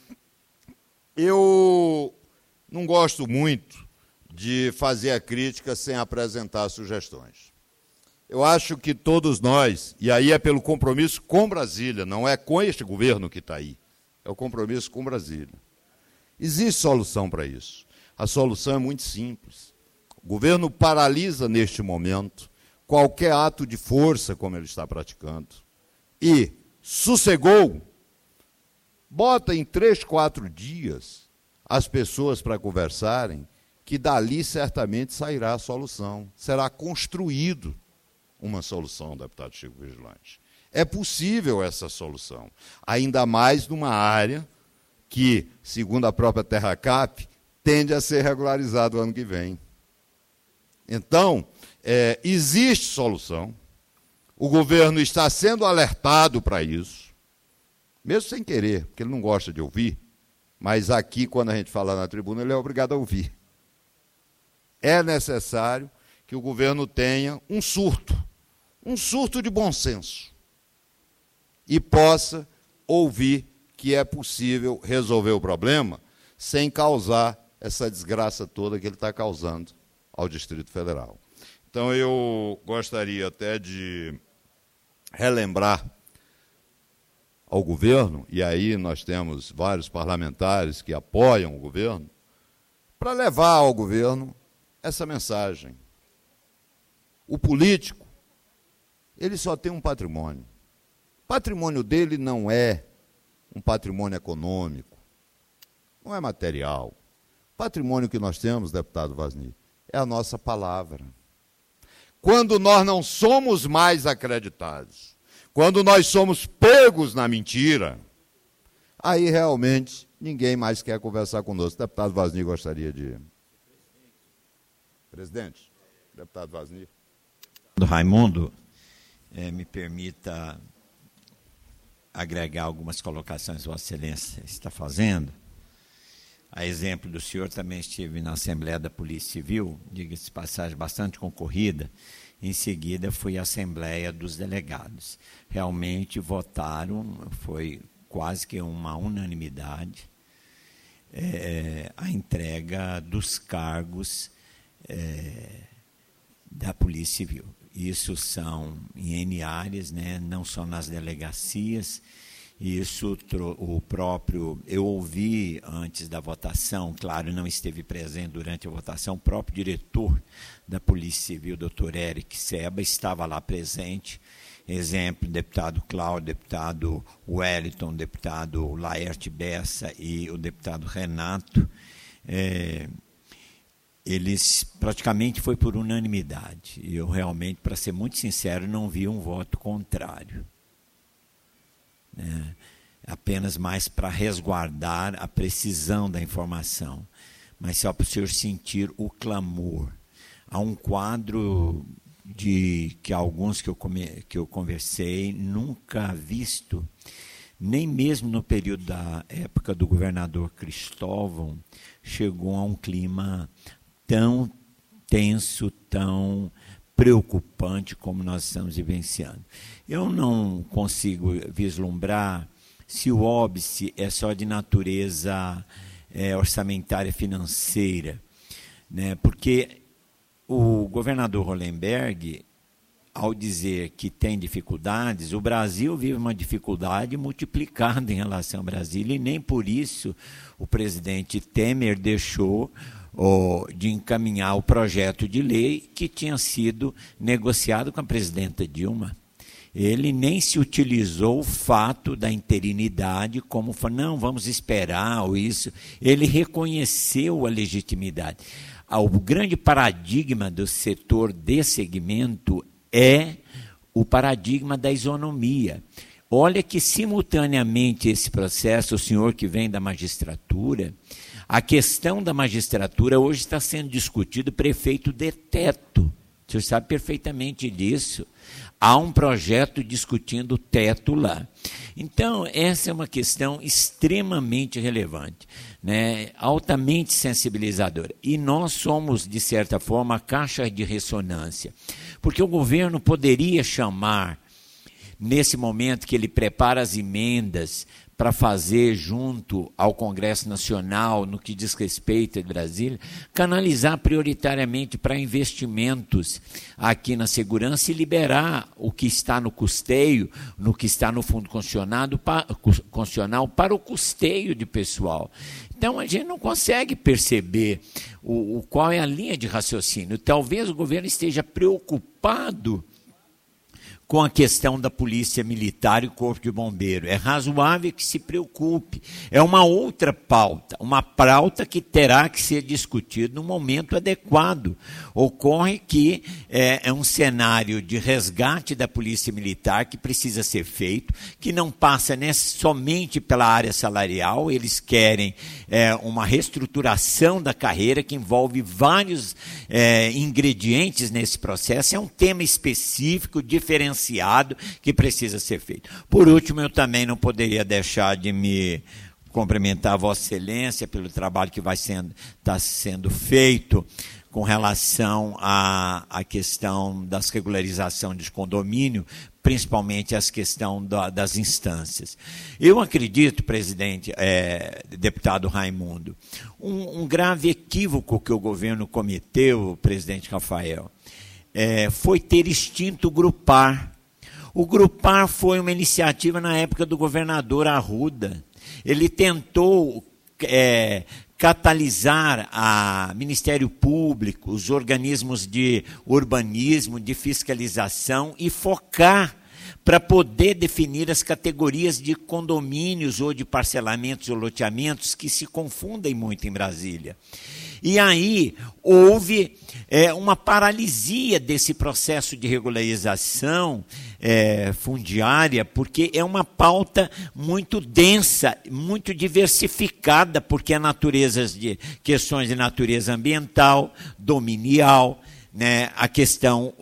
Eu não gosto muito de fazer a crítica sem apresentar sugestões. Eu acho que todos nós, e aí é pelo compromisso com Brasília, não é com este governo que está aí, é o compromisso com Brasília. Existe solução para isso. A solução é muito simples. O governo paralisa, neste momento, qualquer ato de força como ele está praticando. E sossegou, bota em 3, 4 dias as pessoas para conversarem, que dali certamente sairá a solução. Será construído uma solução, deputado Chico Vigilante. É possível essa solução, ainda mais numa área que, segundo a própria TerraCap, tende a ser regularizado o ano que vem. Então, existe solução, o governo está sendo alertado para isso, mesmo sem querer, porque ele não gosta de ouvir, mas aqui, quando a gente fala na tribuna, ele é obrigado a ouvir. É necessário que o governo tenha um surto de bom senso, e possa ouvir que é possível resolver o problema sem causar essa desgraça toda que ele está causando ao Distrito Federal. Então, eu gostaria até de relembrar ao governo, e aí nós temos vários parlamentares que apoiam o governo, para levar ao governo essa mensagem. O político, ele só tem um patrimônio. O patrimônio dele não é um patrimônio econômico, não é material. O patrimônio que nós temos, deputado Vasni, é a nossa palavra. Quando nós não somos mais acreditados, quando nós somos pegos na mentira, aí realmente ninguém mais quer conversar conosco. Deputado Vasni gostaria de... Presidente, deputado Vasni. Raimundo, me permita agregar algumas colocações que Vossa Excelência está fazendo. A exemplo do senhor, também estive na Assembleia da Polícia Civil, diga-se de passagem, bastante concorrida. Em seguida, fui à Assembleia dos Delegados. Realmente votaram, foi quase que uma unanimidade, a entrega dos cargos da Polícia Civil. Isso são em N áreas, né, não só nas delegacias. Isso o próprio, eu ouvi antes da votação, claro, não esteve presente durante a votação, o próprio diretor da Polícia Civil, doutor Eric Seba, estava lá presente. Exemplo, o deputado Cláudio, o deputado Wellington, o deputado Laerte Bessa e o deputado Renato. Eles praticamente foi por unanimidade. E eu realmente, para ser muito sincero, não vi um voto contrário. Apenas mais para resguardar a precisão da informação, mas só para o senhor sentir o clamor. Há um quadro que alguns que eu conversei nunca visto, nem mesmo no período da época do governador Cristóvão, chegou a um clima tão tenso, tão preocupante como nós estamos vivenciando. Eu não consigo vislumbrar se o óbice é só de natureza orçamentária financeira, né? Porque o governador Hollenberg, ao dizer que tem dificuldades, o Brasil vive uma dificuldade multiplicada em relação ao Brasília, e nem por isso o presidente Temer deixou de encaminhar o projeto de lei que tinha sido negociado com a presidenta Dilma. Ele nem se utilizou o fato da interinidade como falou, não, vamos esperar, ou isso. Ele reconheceu a legitimidade. O grande paradigma do setor de segmento é o paradigma da isonomia. Olha que, simultaneamente, esse processo, o senhor que vem da magistratura, a questão da magistratura hoje está sendo discutido prefeito de teto. O senhor sabe perfeitamente disso. Há um projeto discutindo o teto lá. Então, essa é uma questão extremamente relevante, né? Altamente sensibilizadora. E nós somos, de certa forma, a caixa de ressonância. Porque o governo poderia chamar, nesse momento que ele prepara as emendas para fazer junto ao Congresso Nacional, no que diz respeito a Brasília, canalizar prioritariamente para investimentos aqui na segurança e liberar o que está no custeio, no que está no fundo constitucional para o custeio de pessoal. Então, a gente não consegue perceber qual é a linha de raciocínio. Talvez o governo esteja preocupado com a questão da polícia militar e corpo de bombeiro. É razoável que se preocupe. É uma outra pauta, uma pauta que terá que ser discutida no momento adequado. Ocorre que é um cenário de resgate da polícia militar que precisa ser feito, que não passa somente pela área salarial, eles querem uma reestruturação da carreira que envolve vários ingredientes nesse processo. É um tema específico, diferenciado, que precisa ser feito. Por último, eu também não poderia deixar de me cumprimentar a Vossa Excelência pelo trabalho que está sendo feito com relação à questão das regularizações de condomínio, principalmente a questão das instâncias. Eu acredito, presidente, deputado Raimundo, um grave equívoco que o governo cometeu, presidente Rafael, foi ter extinto o Grupar. O Grupar foi uma iniciativa na época do governador Arruda. Ele tentou catalisar a Ministério Público, os organismos de urbanismo, de fiscalização e focar para poder definir as categorias de condomínios ou de parcelamentos ou loteamentos que se confundem muito em Brasília. E aí houve uma paralisia desse processo de regularização fundiária, porque é uma pauta muito densa, muito diversificada, porque questões de natureza ambiental, dominial, né, a questão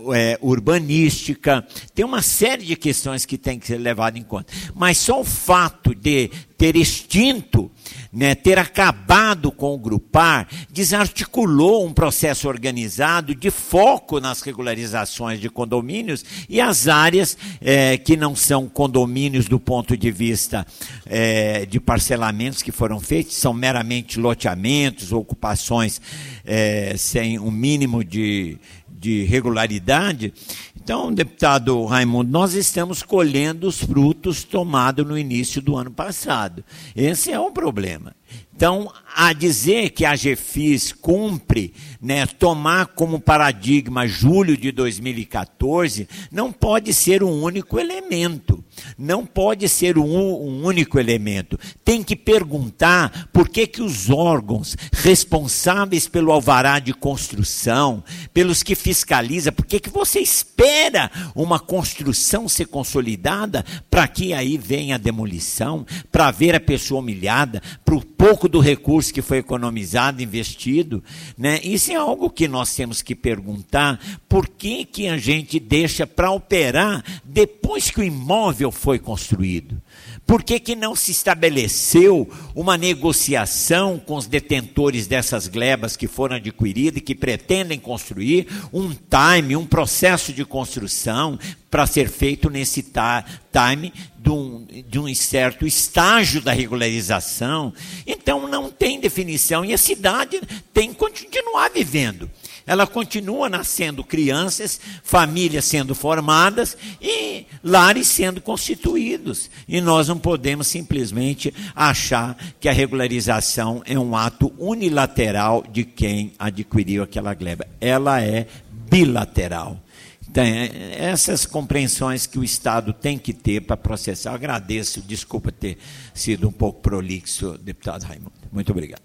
urbanística, tem uma série de questões que tem que ser levada em conta. Mas só o fato de ter extinto, né, ter acabado com o Grupar, desarticulou um processo organizado de foco nas regularizações de condomínios e as áreas que não são condomínios do ponto de vista de parcelamentos que foram feitos, são meramente loteamentos, ocupações sem um mínimo de regularidade. Então, deputado Raimundo, nós estamos colhendo os frutos tomados no início do ano passado. Esse é o problema. Então, a dizer que a GEFIS cumpre, né, tomar como paradigma julho de 2014, não pode ser um único elemento. Não pode ser um único elemento. Tem que perguntar por que os órgãos responsáveis pelo alvará de construção, pelos que fiscalizam, por que você espera uma construção ser consolidada para que aí venha a demolição, para ver a pessoa humilhada, para o pouco do recurso que foi economizado, investido, né? Isso é algo que nós temos que perguntar, por que a gente deixa para operar depois que o imóvel foi construído? Por que não se estabeleceu uma negociação com os detentores dessas glebas que foram adquiridas e que pretendem construir um processo de construção para ser feito nesse time de um certo estágio da regularização? Então não tem definição e a cidade tem que continuar vivendo. Ela continua nascendo crianças, famílias sendo formadas e lares sendo constituídos. E nós não podemos simplesmente achar que a regularização é um ato unilateral de quem adquiriu aquela gleba. Ela é bilateral. Então, essas compreensões que o Estado tem que ter para processar. Eu agradeço, desculpa ter sido um pouco prolixo, deputado Raimundo. Muito obrigado.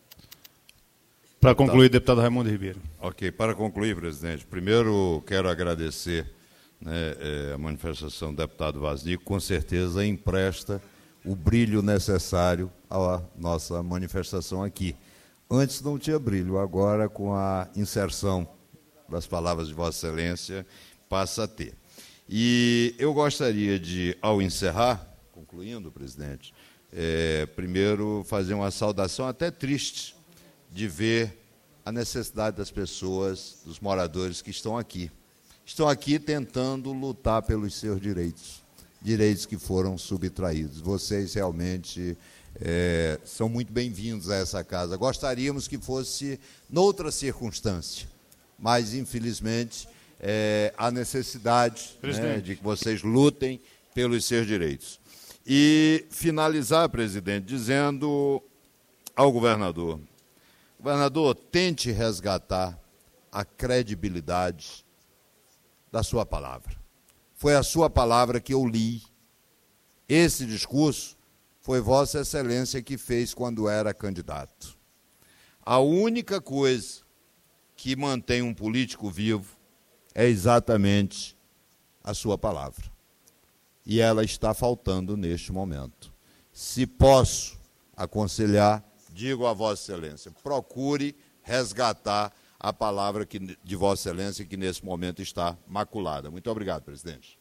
Para concluir, deputado Raimundo Ribeiro. Ok, para concluir, presidente, primeiro quero agradecer, né, a manifestação do deputado Vaznico, com certeza empresta o brilho necessário à nossa manifestação aqui. Antes não tinha brilho, agora com a inserção das palavras de Vossa Excelência, passa a ter. E eu gostaria de, ao encerrar, concluindo, presidente, primeiro fazer uma saudação até triste, de ver a necessidade das pessoas, dos moradores que estão aqui. Estão aqui tentando lutar pelos seus direitos, direitos que foram subtraídos. Vocês realmente são muito bem-vindos a essa casa. Gostaríamos que fosse noutra circunstância, mas, infelizmente, há necessidade, né, de que vocês lutem pelos seus direitos. E finalizar, presidente, dizendo ao governador: governador, tente resgatar a credibilidade da sua palavra. Foi a sua palavra que eu li. Esse discurso foi Vossa Excelência que fez quando era candidato. A única coisa que mantém um político vivo é exatamente a sua palavra. E ela está faltando neste momento. Se posso aconselhar, digo a Vossa Excelência, procure resgatar a palavra de Vossa Excelência, que nesse momento está maculada. Muito obrigado, presidente.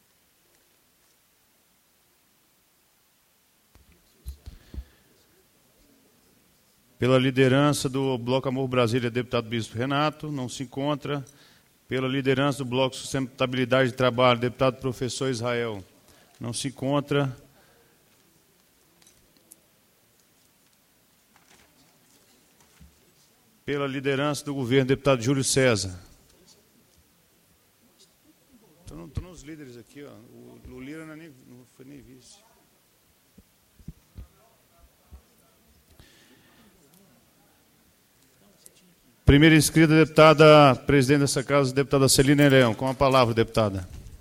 Pela liderança do Bloco Amor Brasília, deputado Bispo Renato, não se encontra. Pela liderança do Bloco Sustentabilidade de Trabalho, deputado professor Israel, não se encontra. Pela liderança do governo, deputado Júlio César. Estou nos líderes aqui, ó. O Lira não foi nem vice. Primeira inscrita, deputada, presidente dessa casa, deputada Celina Leão. Com a palavra, deputada.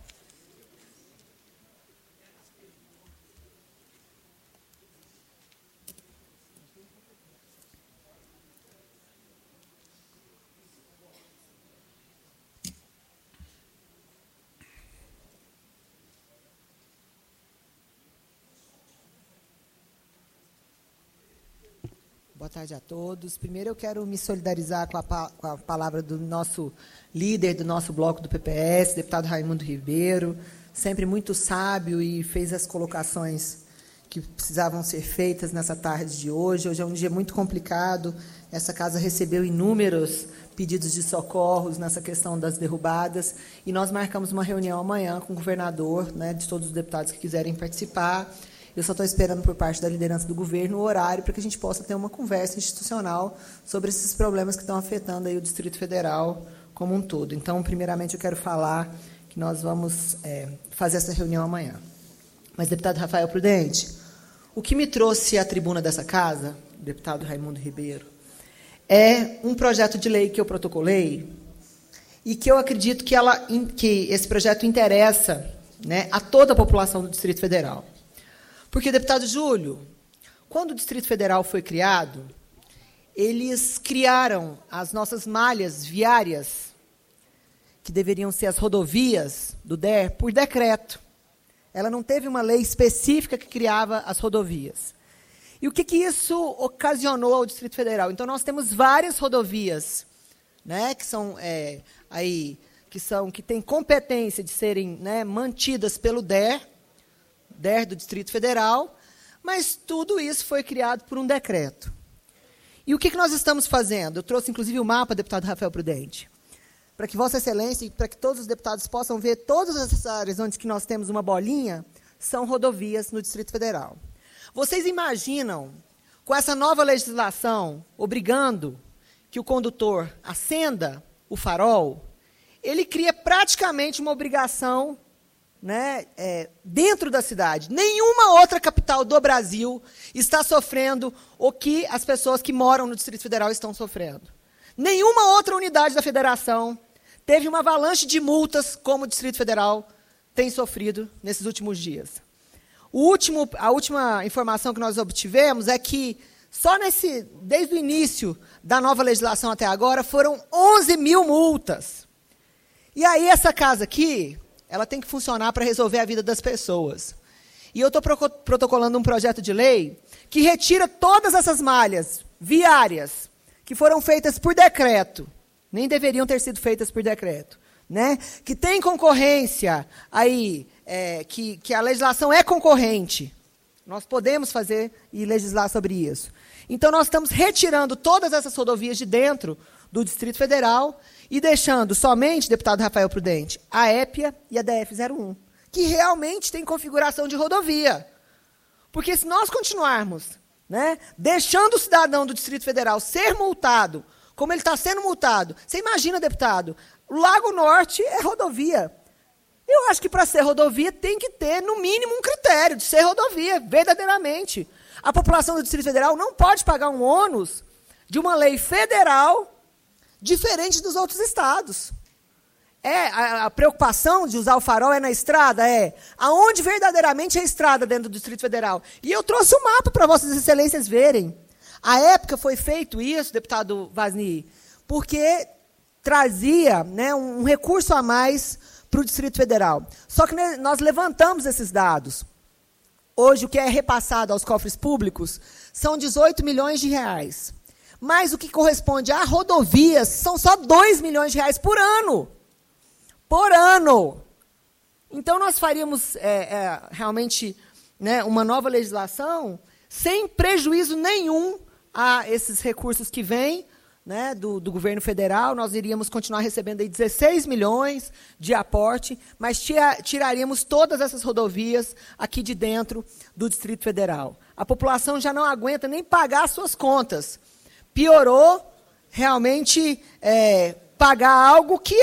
Boa tarde a todos. Primeiro eu quero me solidarizar com a palavra do nosso líder do nosso bloco do PPS, deputado Raimundo Ribeiro, sempre muito sábio e fez as colocações que precisavam ser feitas nessa tarde de hoje. Hoje é um dia muito complicado. Essa casa recebeu inúmeros pedidos de socorros nessa questão das derrubadas, e nós marcamos uma reunião amanhã com o governador, né, de todos os deputados que quiserem participar. Eu só estou esperando por parte da liderança do governo o horário para que a gente possa ter uma conversa institucional sobre esses problemas que estão afetando aí o Distrito Federal como um todo. Então, primeiramente, eu quero falar que nós vamos fazer essa reunião amanhã. Mas, deputado Rafael Prudente, o que me trouxe à tribuna dessa casa, deputado Raimundo Ribeiro, é um projeto de lei que eu protocolei e que eu acredito que esse projeto interessa, né, a toda a população do Distrito Federal. Porque, deputado Júlio, quando o Distrito Federal foi criado, eles criaram as nossas malhas viárias, que deveriam ser as rodovias do DER, por decreto. Ela não teve uma lei específica que criava as rodovias. E o que isso ocasionou ao Distrito Federal? Então, nós temos várias rodovias, né, que têm competência de serem, né, mantidas pelo DER do Distrito Federal, mas tudo isso foi criado por um decreto. E o que nós estamos fazendo? Eu trouxe, inclusive, o mapa, deputado Rafael Prudente, para que Vossa Excelência e para que todos os deputados possam ver todas as áreas onde que nós temos uma bolinha, são rodovias no Distrito Federal. Vocês imaginam, com essa nova legislação, obrigando que o condutor acenda o farol, ele cria praticamente uma obrigação, né, dentro da cidade. Nenhuma outra capital do Brasil está sofrendo o que as pessoas que moram no Distrito Federal estão sofrendo. Nenhuma outra unidade da federação teve uma avalanche de multas como o Distrito Federal tem sofrido nesses últimos dias. A última informação que nós obtivemos é que, só desde o início da nova legislação até agora, foram 11 mil multas. E aí, essa casa aqui, ela tem que funcionar para resolver a vida das pessoas. E eu estou protocolando um projeto de lei que retira todas essas malhas viárias que foram feitas por decreto, nem deveriam ter sido feitas por decreto, né? Que tem concorrência aí, que a legislação é concorrente. Nós podemos fazer e legislar sobre isso. Então, nós estamos retirando todas essas rodovias de dentro do Distrito Federal e deixando somente, deputado Rafael Prudente, a épia e a DF-01, que realmente tem configuração de rodovia. Porque se nós continuarmos, né, deixando o cidadão do Distrito Federal ser multado, como ele está sendo multado, você imagina, deputado, o Lago Norte é rodovia. Eu acho que para ser rodovia tem que ter, no mínimo, um critério de ser rodovia, verdadeiramente. A população do Distrito Federal não pode pagar um ônus de uma lei federal diferente dos outros estados. A preocupação de usar o farol é na estrada? Aonde verdadeiramente é estrada dentro do Distrito Federal? E eu trouxe um mapa para Vossas Excelências verem. À época foi feito isso, deputado Vasni, porque trazia, né, um recurso a mais para o Distrito Federal. Só que nós levantamos esses dados. Hoje, o que é repassado aos cofres públicos são 18 milhões de reais. Mas o que corresponde a rodovias são só 2 milhões de reais por ano. Por ano. Então, nós faríamos realmente, né, uma nova legislação sem prejuízo nenhum a esses recursos que vêm, né, do governo federal. Nós iríamos continuar recebendo aí 16 milhões de aporte, mas tiraríamos todas essas rodovias aqui de dentro do Distrito Federal. A população já não aguenta nem pagar as suas contas. Piorou realmente pagar algo que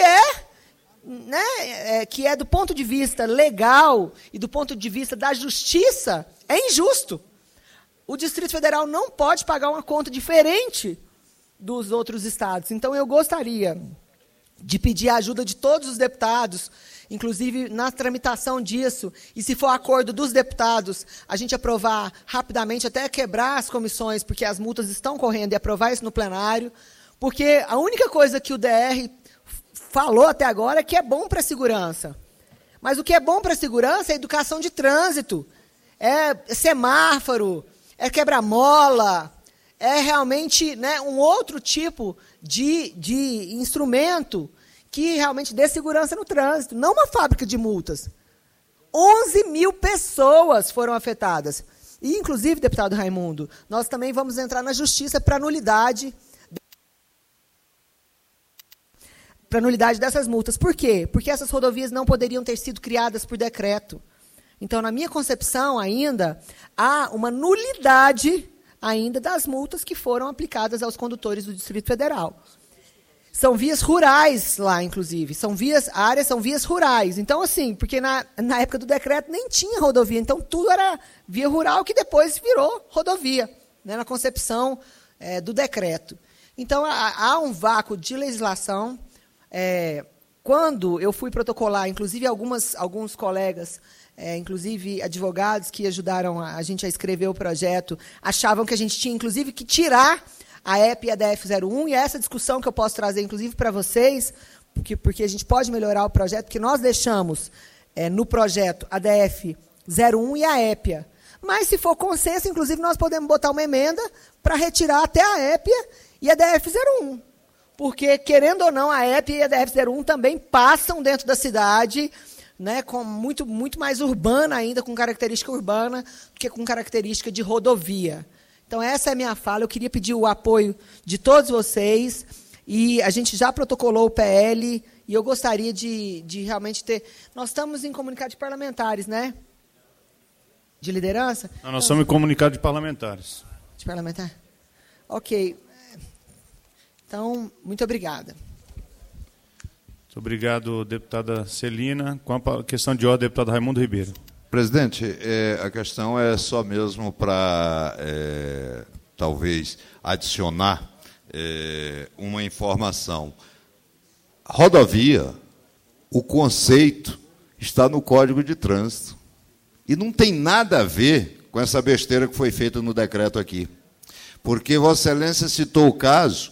que é do ponto de vista legal e do ponto de vista da justiça, é injusto. O Distrito Federal não pode pagar uma conta diferente dos outros estados. Então, eu gostaria de pedir a ajuda de todos os deputados, inclusive na tramitação disso, e se for acordo dos deputados, a gente aprovar rapidamente, até quebrar as comissões, porque as multas estão correndo, e aprovar isso no plenário, porque a única coisa que o DR falou até agora é que é bom para a segurança. Mas o que é bom para a segurança é educação de trânsito, é semáforo, é quebra-mola, é realmente, né, um outro tipo de instrumento que realmente dê segurança no trânsito, não uma fábrica de multas. 11 mil pessoas foram afetadas. E, inclusive, deputado Raimundo, nós também vamos entrar na justiça para nulidade dessas multas. Por quê? Porque essas rodovias não poderiam ter sido criadas por decreto. Então, na minha concepção, ainda, há uma nulidade ainda das multas que foram aplicadas aos condutores do Distrito Federal. São vias rurais lá, inclusive. Áreas são vias rurais. Então, assim, porque na época do decreto nem tinha rodovia. Então, tudo era via rural que depois virou rodovia, né, na concepção do decreto. Então, há um vácuo de legislação. Quando eu fui protocolar, inclusive alguns colegas, inclusive advogados que ajudaram a gente a escrever o projeto, achavam que a gente tinha, inclusive, que tirar a EP e a DF01, e essa discussão que eu posso trazer, inclusive, para vocês, porque a gente pode melhorar o projeto, porque nós deixamos no projeto a DF01 e a EPIA. Mas, se for consenso, inclusive, nós podemos botar uma emenda para retirar até a EPIA e a DF01. Porque, querendo ou não, a EPIA e a DF01 também passam dentro da cidade, né, com muito mais urbana ainda, com característica urbana, do que com característica de rodovia. Então, essa é a minha fala. Eu queria pedir o apoio de todos vocês, e a gente já protocolou o PL, e eu gostaria de realmente ter... Nós estamos em comunicado de parlamentares, né? De liderança? Não, nós somos em comunicado de parlamentares. De parlamentar? Ok. Então, muito obrigada. Muito obrigado, deputada Celina. Com a questão de ordem, deputado Raimundo Ribeiro. Presidente, a questão é só mesmo para, talvez, adicionar uma informação. Rodovia, o conceito está no Código de Trânsito. E não tem nada a ver com essa besteira que foi feita no decreto aqui. Porque Vossa Excelência citou o caso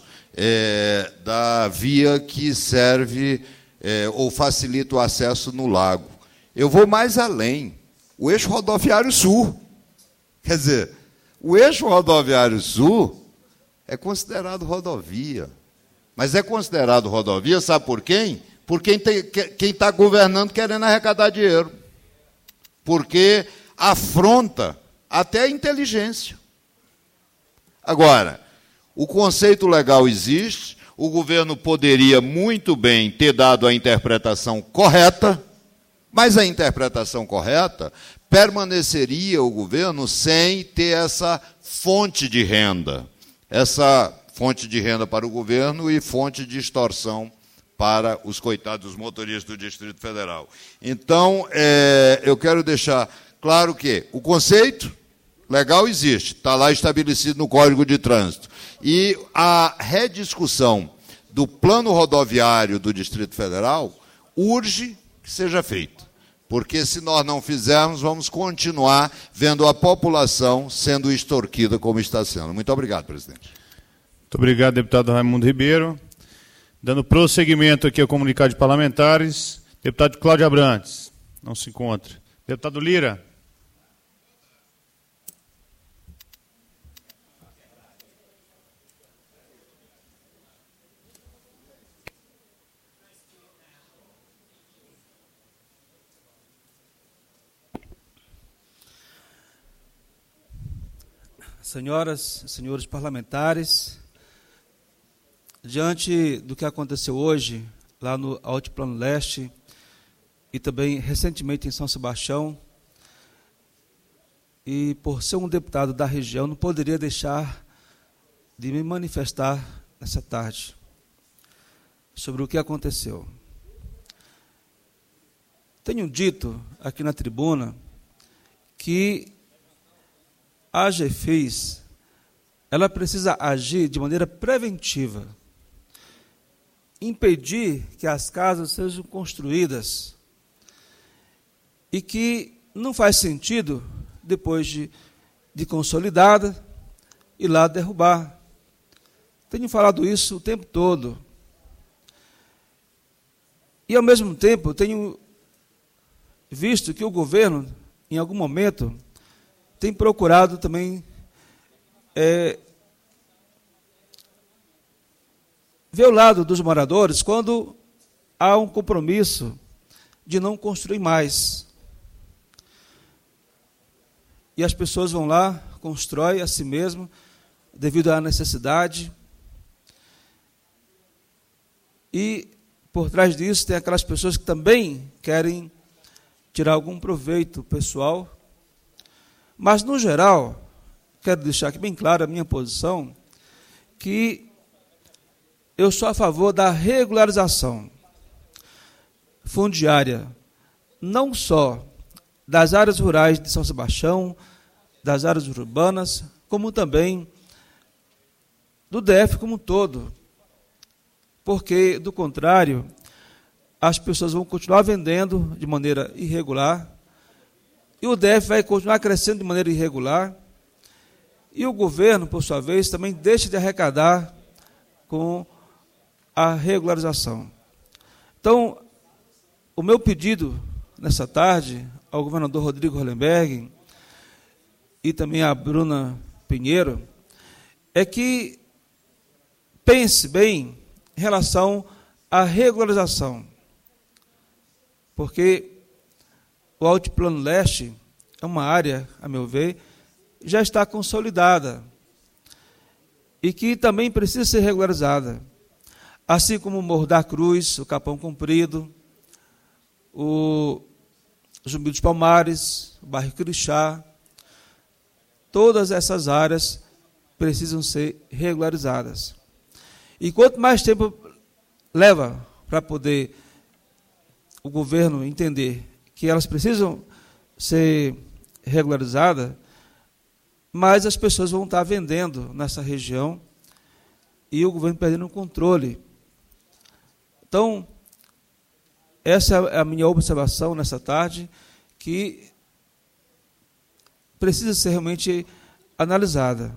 da via que serve ou facilita o acesso no lago. Eu vou mais além. O eixo rodoviário sul. Quer dizer, o eixo rodoviário sul é considerado rodovia. Mas é considerado rodovia, sabe por quem? Por quem está governando querendo arrecadar dinheiro. Porque afronta até a inteligência. Agora, o conceito legal existe, o governo poderia muito bem ter dado a interpretação correta, mas a interpretação correta permaneceria o governo sem ter essa fonte de renda. Essa fonte de renda para o governo e fonte de extorsão para os coitados motoristas do Distrito Federal. Então, eu quero deixar claro que o conceito legal existe, está lá estabelecido no Código de Trânsito. E a rediscussão do plano rodoviário do Distrito Federal urge que seja feita. Porque, se nós não fizermos, vamos continuar vendo a população sendo extorquida como está sendo. Muito obrigado, presidente. Muito obrigado, deputado Raimundo Ribeiro. Dando prosseguimento aqui ao comunicado de parlamentares, deputado Cláudio Abrantes, não se encontra. Deputado Lira. Senhoras e senhores parlamentares, diante do que aconteceu hoje, lá no Altiplano Leste, e também recentemente em São Sebastião, e por ser um deputado da região, não poderia deixar de me manifestar nessa tarde sobre o que aconteceu. Tenho dito aqui na tribuna que a AGFIS, ela precisa agir de maneira preventiva, impedir que as casas sejam construídas e que não faz sentido, depois de consolidada, ir lá derrubar. Tenho falado isso o tempo todo. E, ao mesmo tempo, tenho visto que o governo, em algum momento, tem procurado também ver o lado dos moradores quando há um compromisso de não construir mais. e as pessoas vão lá, constroem a si mesmo, devido à necessidade. E por trás disso tem aquelas pessoas que também querem tirar algum proveito pessoal. Mas, no geral, quero deixar aqui bem clara a minha posição, que eu sou a favor da regularização fundiária, não só das áreas rurais de São Sebastião, das áreas urbanas, como também do DF como um todo. Porque, do contrário, as pessoas vão continuar vendendo de maneira irregular, e o DF vai continuar crescendo de maneira irregular, e o governo, por sua vez, também deixa de arrecadar com a regularização. Então, o meu pedido nessa tarde ao governador Rodrigo Hollenberg e também à Bruna Pinheiro é que pense bem em relação à regularização, porque o Altiplano Leste é uma área, a meu ver, já está consolidada e que também precisa ser regularizada, assim como o Morro da Cruz, o Capão Comprido, o Zumbi dos Palmares, o bairro Crixá. Todas essas áreas precisam ser regularizadas. E quanto mais tempo leva para poder o governo entender que elas precisam ser regularizadas, mais as pessoas vão estar vendendo nessa região e o governo perdendo o controle. Então, essa é a minha observação nessa tarde, que precisa ser realmente analisada.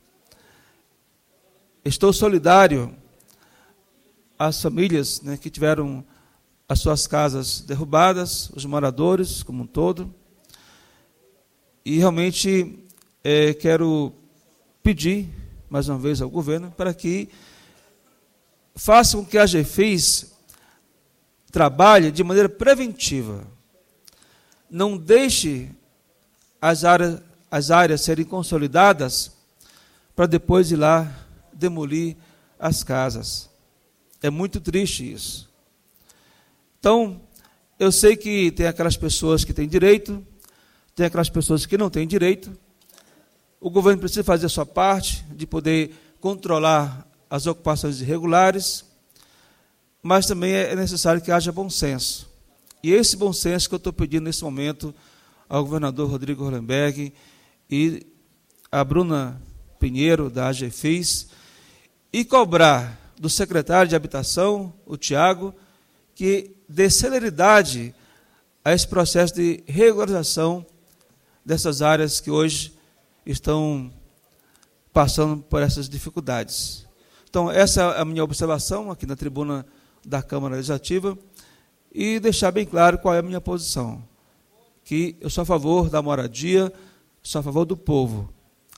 Estou solidário às famílias, né, que tiveram as suas casas derrubadas, os moradores como um todo, e realmente quero pedir, mais uma vez, ao governo, para que faça com que a AGFIS trabalhe de maneira preventiva. Não deixe as áreas serem consolidadas para depois ir lá demolir as casas. É muito triste isso. Então, eu sei que tem aquelas pessoas que têm direito, tem aquelas pessoas que não têm direito. O governo precisa fazer a sua parte de poder controlar as ocupações irregulares, mas também é necessário que haja bom senso. E esse bom senso que eu estou pedindo nesse momento ao governador Rodrigo Hollenberg e à Bruna Pinheiro, da AGFIS, e cobrar do secretário de Habitação, o Tiago, que dê celeridade a esse processo de regularização dessas áreas que hoje estão passando por essas dificuldades. Então, essa é a minha observação aqui na tribuna da Câmara Legislativa, e deixar bem claro qual é a minha posição, que eu sou a favor da moradia, sou a favor do povo.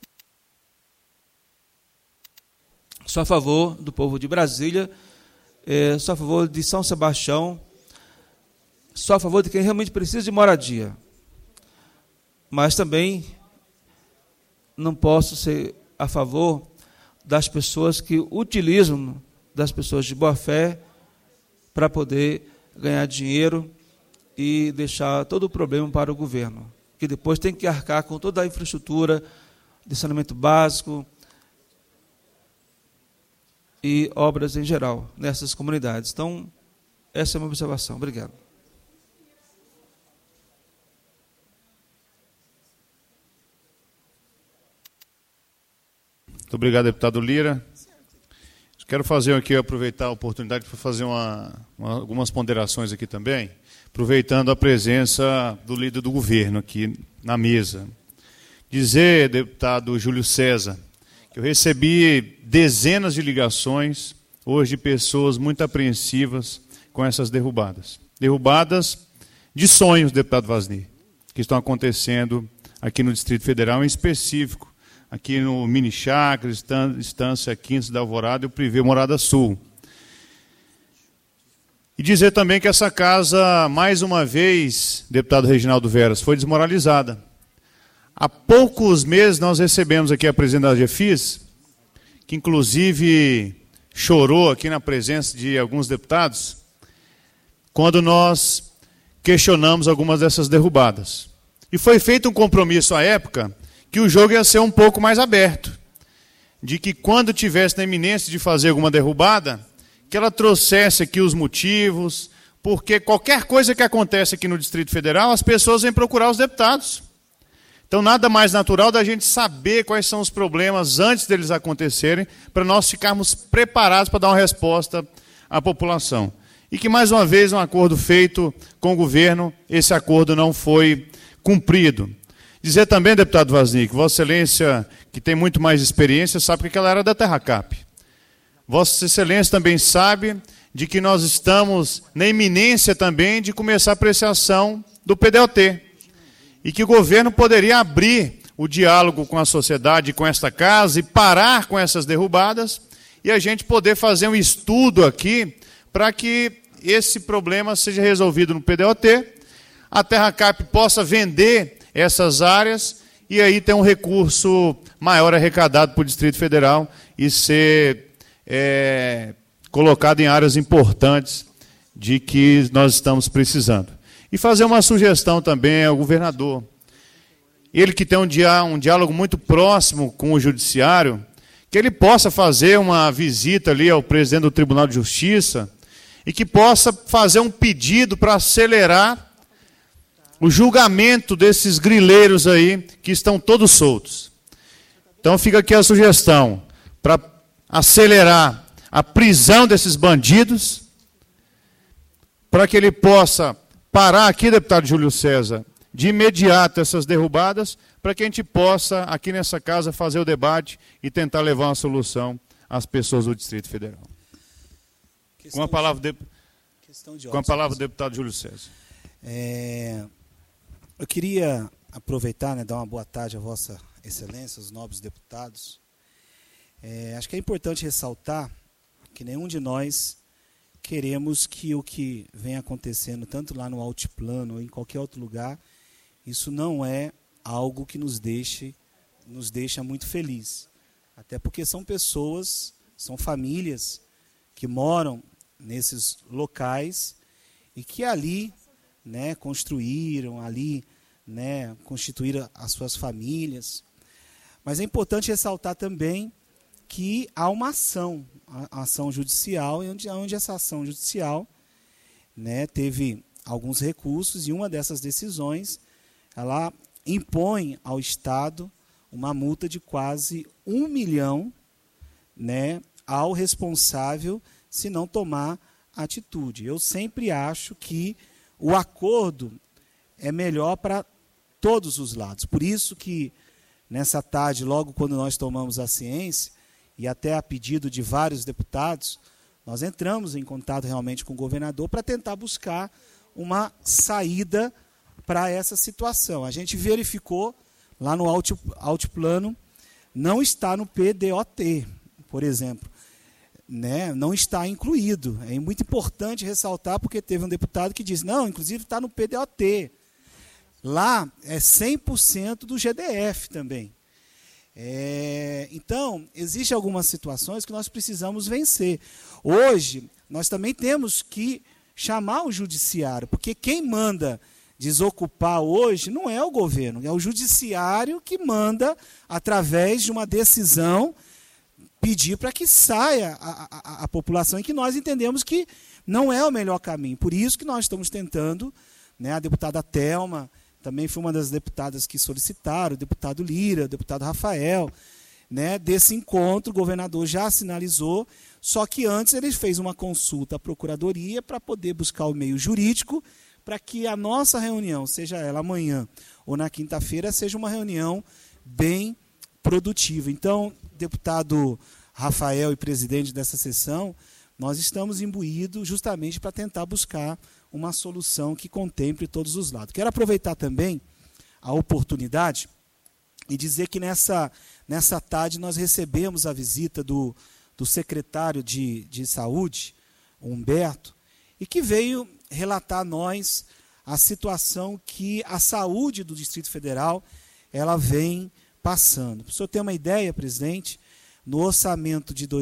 Sou a favor do povo de Brasília, sou a favor de São Sebastião, sou a favor de quem realmente precisa de moradia. Mas também não posso ser a favor das pessoas que utilizam das pessoas de boa fé para poder ganhar dinheiro e deixar todo o problema para o governo, que depois tem que arcar com toda a infraestrutura de saneamento básico e obras em geral nessas comunidades. Então, essa é a minha observação. Obrigado. Muito obrigado, deputado Lira. Quero fazer aqui, aproveitar a oportunidade para fazer algumas ponderações aqui também, aproveitando a presença do líder do governo aqui na mesa. Dizer, deputado Júlio César, que eu recebi dezenas de ligações hoje de pessoas muito apreensivas com essas derrubadas. Derrubadas de sonhos, deputado Vasni, que estão acontecendo aqui no Distrito Federal, em específico, aqui no Mini Chácaras, Estância Quintas da Alvorada e o Privé Morada Sul. E dizer também que essa casa, mais uma vez, deputado Reginaldo Veras, foi desmoralizada. Há poucos meses nós recebemos aqui a presidente da GEFIS, que inclusive chorou aqui na presença de alguns deputados, quando nós questionamos algumas dessas derrubadas. E foi feito um compromisso à época que o jogo ia ser um pouco mais aberto, de que quando tivesse na iminência de fazer alguma derrubada, que ela trouxesse aqui os motivos, porque qualquer coisa que acontece aqui no Distrito Federal, as pessoas vêm procurar os deputados. Então, nada mais natural da gente saber quais são os problemas antes deles acontecerem, para nós ficarmos preparados para dar uma resposta à população. E que, mais uma vez, um acordo feito com o governo, esse acordo não foi cumprido. Dizer também, deputado Vaznik, Vossa Excelência, que tem muito mais experiência, sabe que ela era da Terracap. Vossa Excelência também sabe de que nós estamos na iminência também de começar a apreciação do PDOT. E que o governo poderia abrir o diálogo com a sociedade, com esta casa, e parar com essas derrubadas, e a gente poder fazer um estudo aqui para que esse problema seja resolvido no PDOT, a Terracap possa vender essas áreas, e aí ter um recurso maior arrecadado para o Distrito Federal e ser colocado em áreas importantes de que nós estamos precisando. E fazer uma sugestão também ao governador. Ele que tem um diálogo muito próximo com o judiciário, que ele possa fazer uma visita ali ao presidente do Tribunal de Justiça e que possa fazer um pedido para acelerar o julgamento desses grileiros aí que estão todos soltos. Então fica aqui a sugestão para acelerar a prisão desses bandidos, para que ele possa parar aqui, deputado Júlio César, de imediato essas derrubadas, para que a gente possa, aqui nessa casa, fazer o debate e tentar levar uma solução às pessoas do Distrito Federal. Com a palavra, o deputado Júlio César. Eu queria aproveitar, dar uma boa tarde a Vossa Excelência, os nobres deputados. Acho que é importante ressaltar que nenhum de nós queremos que o que vem acontecendo, tanto lá no altiplano ou em qualquer outro lugar, isso não é algo que nos deixa muito felizes. Até porque são pessoas, são famílias que moram nesses locais e que ali construíram, ali constituíram as suas famílias. Mas é importante ressaltar também que há uma ação, a ação judicial, onde essa ação judicial teve alguns recursos, e uma dessas decisões, ela impõe ao Estado uma multa de quase 1 milhão ao responsável se não tomar atitude. Eu sempre acho que o acordo é melhor para todos os lados. Por isso que, nessa tarde, logo quando nós tomamos a ciência, e até a pedido de vários deputados, nós entramos em contato realmente com o governador para tentar buscar uma saída para essa situação. A gente verificou lá no altiplano, não está no PDOT, por exemplo. Não está incluído. É muito importante ressaltar, porque teve um deputado que disse, não, inclusive está no PDOT. Lá é 100% do GDF também. Então, existem algumas situações que nós precisamos vencer. Hoje, nós também temos que chamar o judiciário, porque quem manda desocupar hoje não é o governo, é o judiciário que manda, através de uma decisão, pedir para que saia a população, e que nós entendemos que não é o melhor caminho. Por isso que nós estamos tentando, a deputada Thelma também foi uma das deputadas que solicitaram, o deputado Lira, o deputado Rafael, desse encontro. O governador já sinalizou, só que antes ele fez uma consulta à Procuradoria para poder buscar o meio jurídico, para que a nossa reunião, seja ela amanhã ou na quinta-feira, seja uma reunião bem produtiva. Então, deputado Rafael e presidente dessa sessão, nós estamos imbuídos justamente para tentar buscar uma solução que contemple todos os lados. Quero aproveitar também a oportunidade e dizer que nessa tarde nós recebemos a visita do secretário de Saúde, Humberto, e que veio relatar a nós a situação que a saúde do Distrito Federal ela vem passando. Para o senhor ter uma ideia, presidente, no orçamento de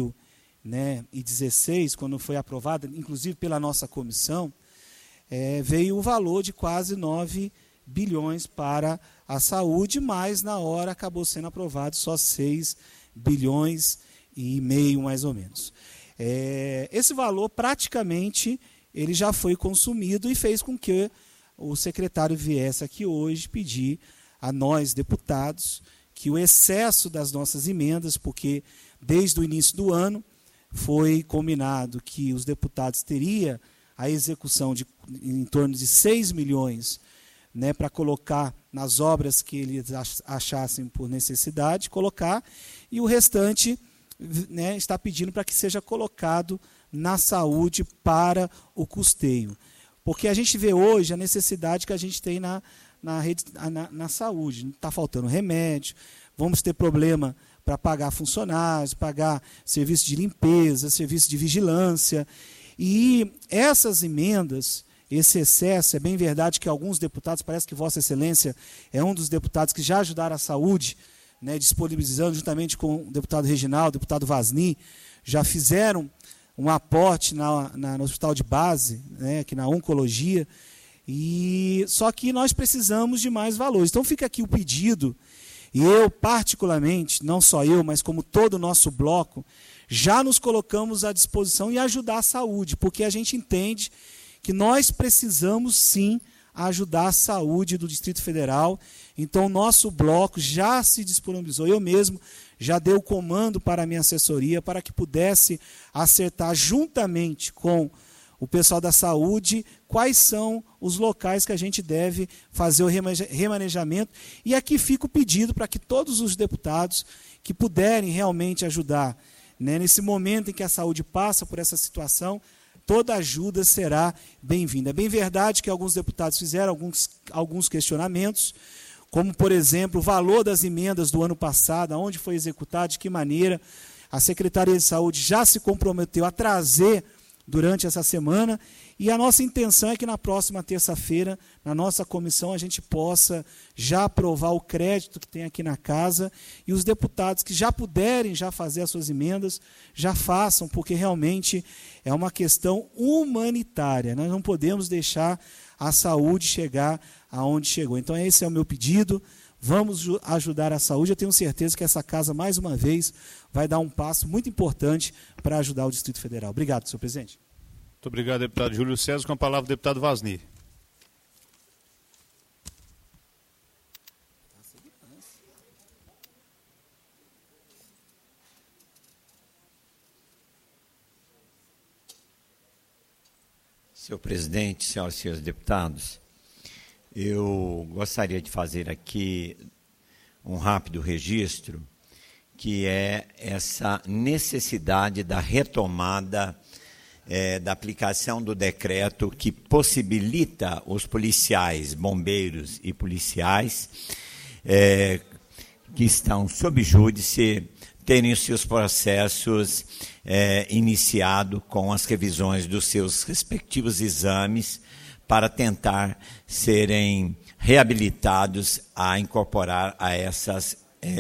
2016, quando foi aprovado, inclusive pela nossa comissão, veio o valor de quase 9 bilhões para a saúde, mas na hora acabou sendo aprovado só 6 bilhões e meio, mais ou menos. Esse valor, praticamente, ele já foi consumido e fez com que o secretário viesse aqui hoje pedir a nós, deputados, que o excesso das nossas emendas, porque desde o início do ano foi combinado que os deputados teriam a execução de em torno de 6 milhões, né, para colocar nas obras que eles achassem por necessidade, colocar, e o restante, né, está pedindo para que seja colocado na saúde para o custeio. Porque a gente vê hoje a necessidade que a gente tem na saúde. Está faltando remédio, vamos ter problema para pagar funcionários, pagar serviço de limpeza, serviço de vigilância. E essas emendas, esse excesso, é bem verdade que alguns deputados, parece que Vossa Excelência é um dos deputados que já ajudaram a saúde, né, disponibilizando juntamente com o deputado Reginaldo, o deputado Vasni, já fizeram um aporte no hospital de base, né, aqui na oncologia, só que nós precisamos de mais valores. Então fica aqui o pedido, e eu particularmente, não só eu, mas como todo o nosso bloco, já nos colocamos à disposição e ajudar a saúde, porque a gente entende que nós precisamos sim ajudar a saúde do Distrito Federal. Então o nosso bloco já se disponibilizou, eu mesmo já dei o comando para a minha assessoria para que pudesse acertar juntamente com o pessoal da saúde quais são os locais que a gente deve fazer o remanejamento. E aqui fica o pedido para que todos os deputados que puderem realmente ajudar, né, nesse momento em que a saúde passa por essa situação, toda ajuda será bem-vinda. É bem verdade que alguns deputados fizeram alguns questionamentos, como, por exemplo, o valor das emendas do ano passado, aonde foi executado, de que maneira. A Secretaria de Saúde já se comprometeu a trazer durante essa semana, e a nossa intenção é que na próxima terça-feira, na nossa comissão, a gente possa já aprovar o crédito que tem aqui na casa, e os deputados que já puderem já fazer as suas emendas, já façam, porque realmente é uma questão humanitária. Nós não podemos deixar a saúde chegar aonde chegou. Então esse é o meu pedido. Vamos ajudar a saúde. Eu tenho certeza que essa casa, mais uma vez, vai dar um passo muito importante para ajudar o Distrito Federal. Obrigado, senhor presidente. Muito obrigado, deputado Júlio César. Com a palavra, o deputado Vasni. Senhor presidente, senhoras e senhores deputados, eu gostaria de fazer aqui um rápido registro, que é essa necessidade da retomada da aplicação do decreto que possibilita os policiais, bombeiros e policiais que estão sob júdice terem os seus processos iniciados com as revisões dos seus respectivos exames para tentar serem reabilitados a incorporar a essas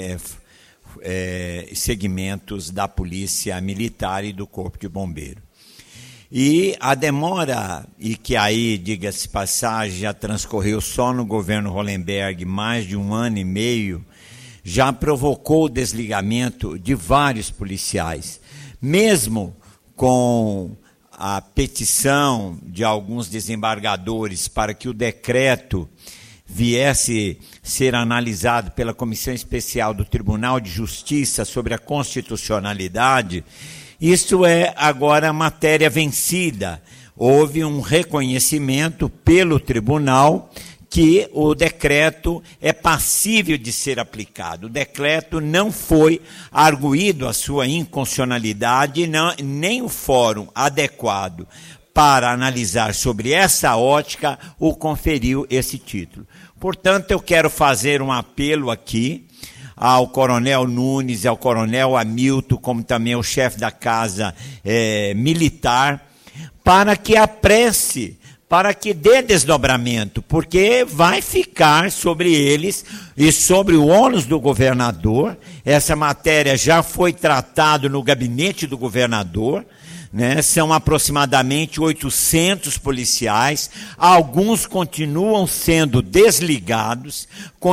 segmentos da Polícia Militar e do Corpo de Bombeiro. E a demora, e que aí, diga-se passagem, já transcorreu só no governo Hollenberg mais de 1 ano e meio, já provocou o desligamento de vários policiais, mesmo com a petição de alguns desembargadores para que o decreto viesse ser analisado pela Comissão Especial do Tribunal de Justiça sobre a constitucionalidade. Isso é agora matéria vencida. Houve um reconhecimento pelo tribunal que o decreto é passível de ser aplicado. O decreto não foi arguído a sua inconstitucionalidade, nem o fórum adequado para analisar sobre essa ótica o conferiu esse título. Portanto, eu quero fazer um apelo aqui ao coronel Nunes e ao coronel Hamilton, como também ao chefe da Casa Militar, para que apresse para que dê desdobramento, porque vai ficar sobre eles e sobre o ônus do governador. Essa matéria já foi tratada no gabinete do governador, né? São aproximadamente 800 policiais, alguns continuam sendo desligados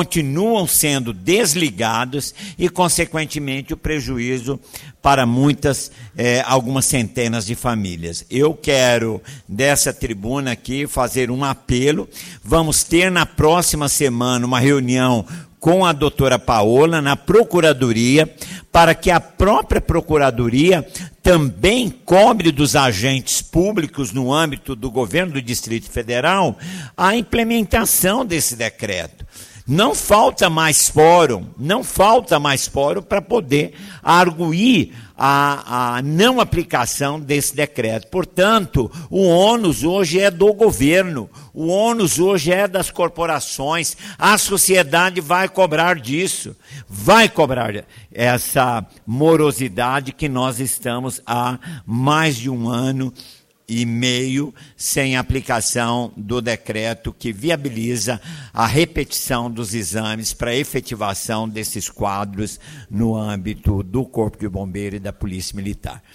e, consequentemente, o prejuízo para algumas centenas de famílias. Eu quero, dessa tribuna aqui, fazer um apelo. Vamos ter na próxima semana uma reunião com a doutora Paola na Procuradoria, para que a própria Procuradoria também cobre dos agentes públicos no âmbito do governo do Distrito Federal a implementação desse decreto. Não falta mais fórum para poder arguir a não aplicação desse decreto. Portanto, o ônus hoje é do governo, o ônus hoje é das corporações, a sociedade vai cobrar disso, vai cobrar essa morosidade que nós estamos há mais de 1 ano e meio sem aplicação do decreto que viabiliza a repetição dos exames para efetivação desses quadros no âmbito do Corpo de Bombeiro e da Polícia Militar.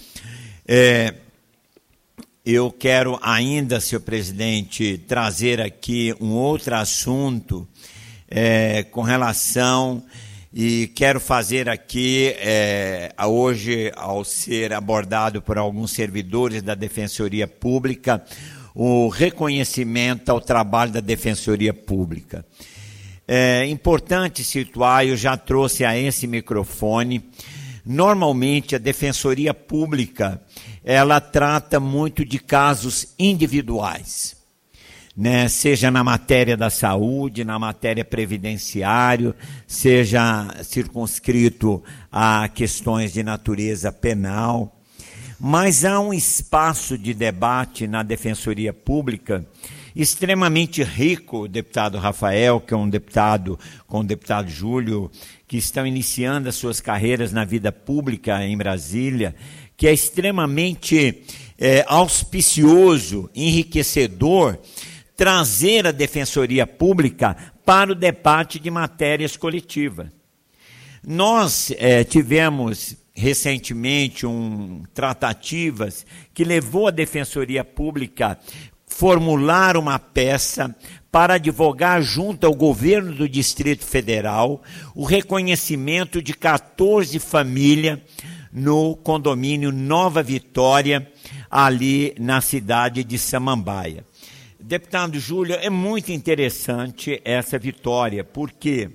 Eu quero ainda, senhor presidente, trazer aqui um outro assunto com relação... E quero fazer aqui, hoje, ao ser abordado por alguns servidores da Defensoria Pública, o reconhecimento ao trabalho da Defensoria Pública. É importante situar, eu já trouxe a esse microfone, normalmente a Defensoria Pública, ela trata muito de casos individuais. Né, seja na matéria da saúde, na matéria previdenciária, seja circunscrito a questões de natureza penal. Mas há um espaço de debate na Defensoria Pública extremamente rico, deputado Rafael, que é um deputado, com o deputado Júlio, que estão iniciando as suas carreiras na vida pública em Brasília, que é extremamente auspicioso, enriquecedor, trazer a Defensoria Pública para o debate de matérias coletivas. Nós tivemos recentemente tratativas que levou a Defensoria Pública a formular uma peça para advogar junto ao governo do Distrito Federal o reconhecimento de 14 famílias no condomínio Nova Vitória, ali na cidade de Samambaia. Deputado Júlio, é muito interessante essa vitória, porque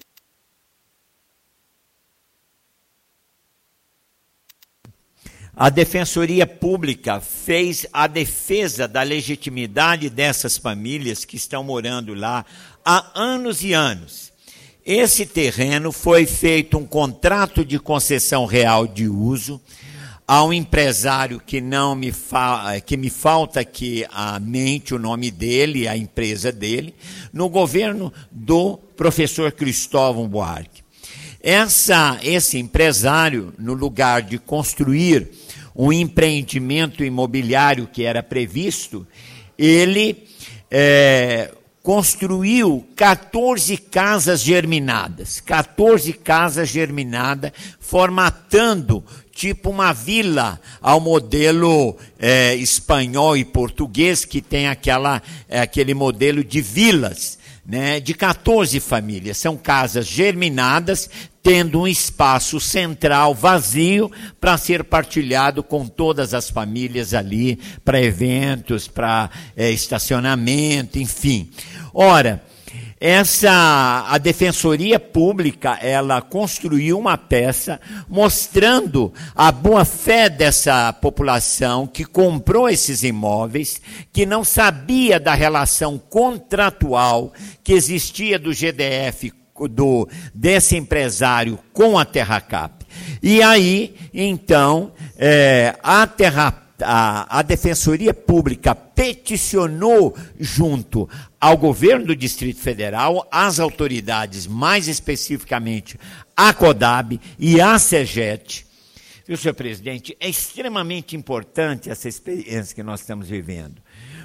a Defensoria Pública fez a defesa da legitimidade dessas famílias que estão morando lá há anos e anos. Esse terreno foi feito um contrato de concessão real de uso a um empresário que me falta aqui a mente o nome dele, a empresa dele, no governo do professor Cristóvão Buarque. Esse empresário, no lugar de construir um empreendimento imobiliário que era previsto, ele construiu 14 casas germinadas, formatando tipo uma vila ao modelo espanhol e português, que tem aquele modelo de vilas, né, de 14 famílias. São casas germinadas, tendo um espaço central vazio para ser partilhado com todas as famílias ali, para eventos, para estacionamento, enfim. Ora, a Defensoria Pública, ela construiu uma peça mostrando a boa-fé dessa população que comprou esses imóveis, que não sabia da relação contratual que existia do GDF, desse empresário com a Terracap. E aí, então, a Defensoria Pública peticionou junto ao governo do Distrito Federal, às autoridades, mais especificamente a CODAB e a CEGET. Viu, senhor presidente, é extremamente importante essa experiência que nós estamos vivendo.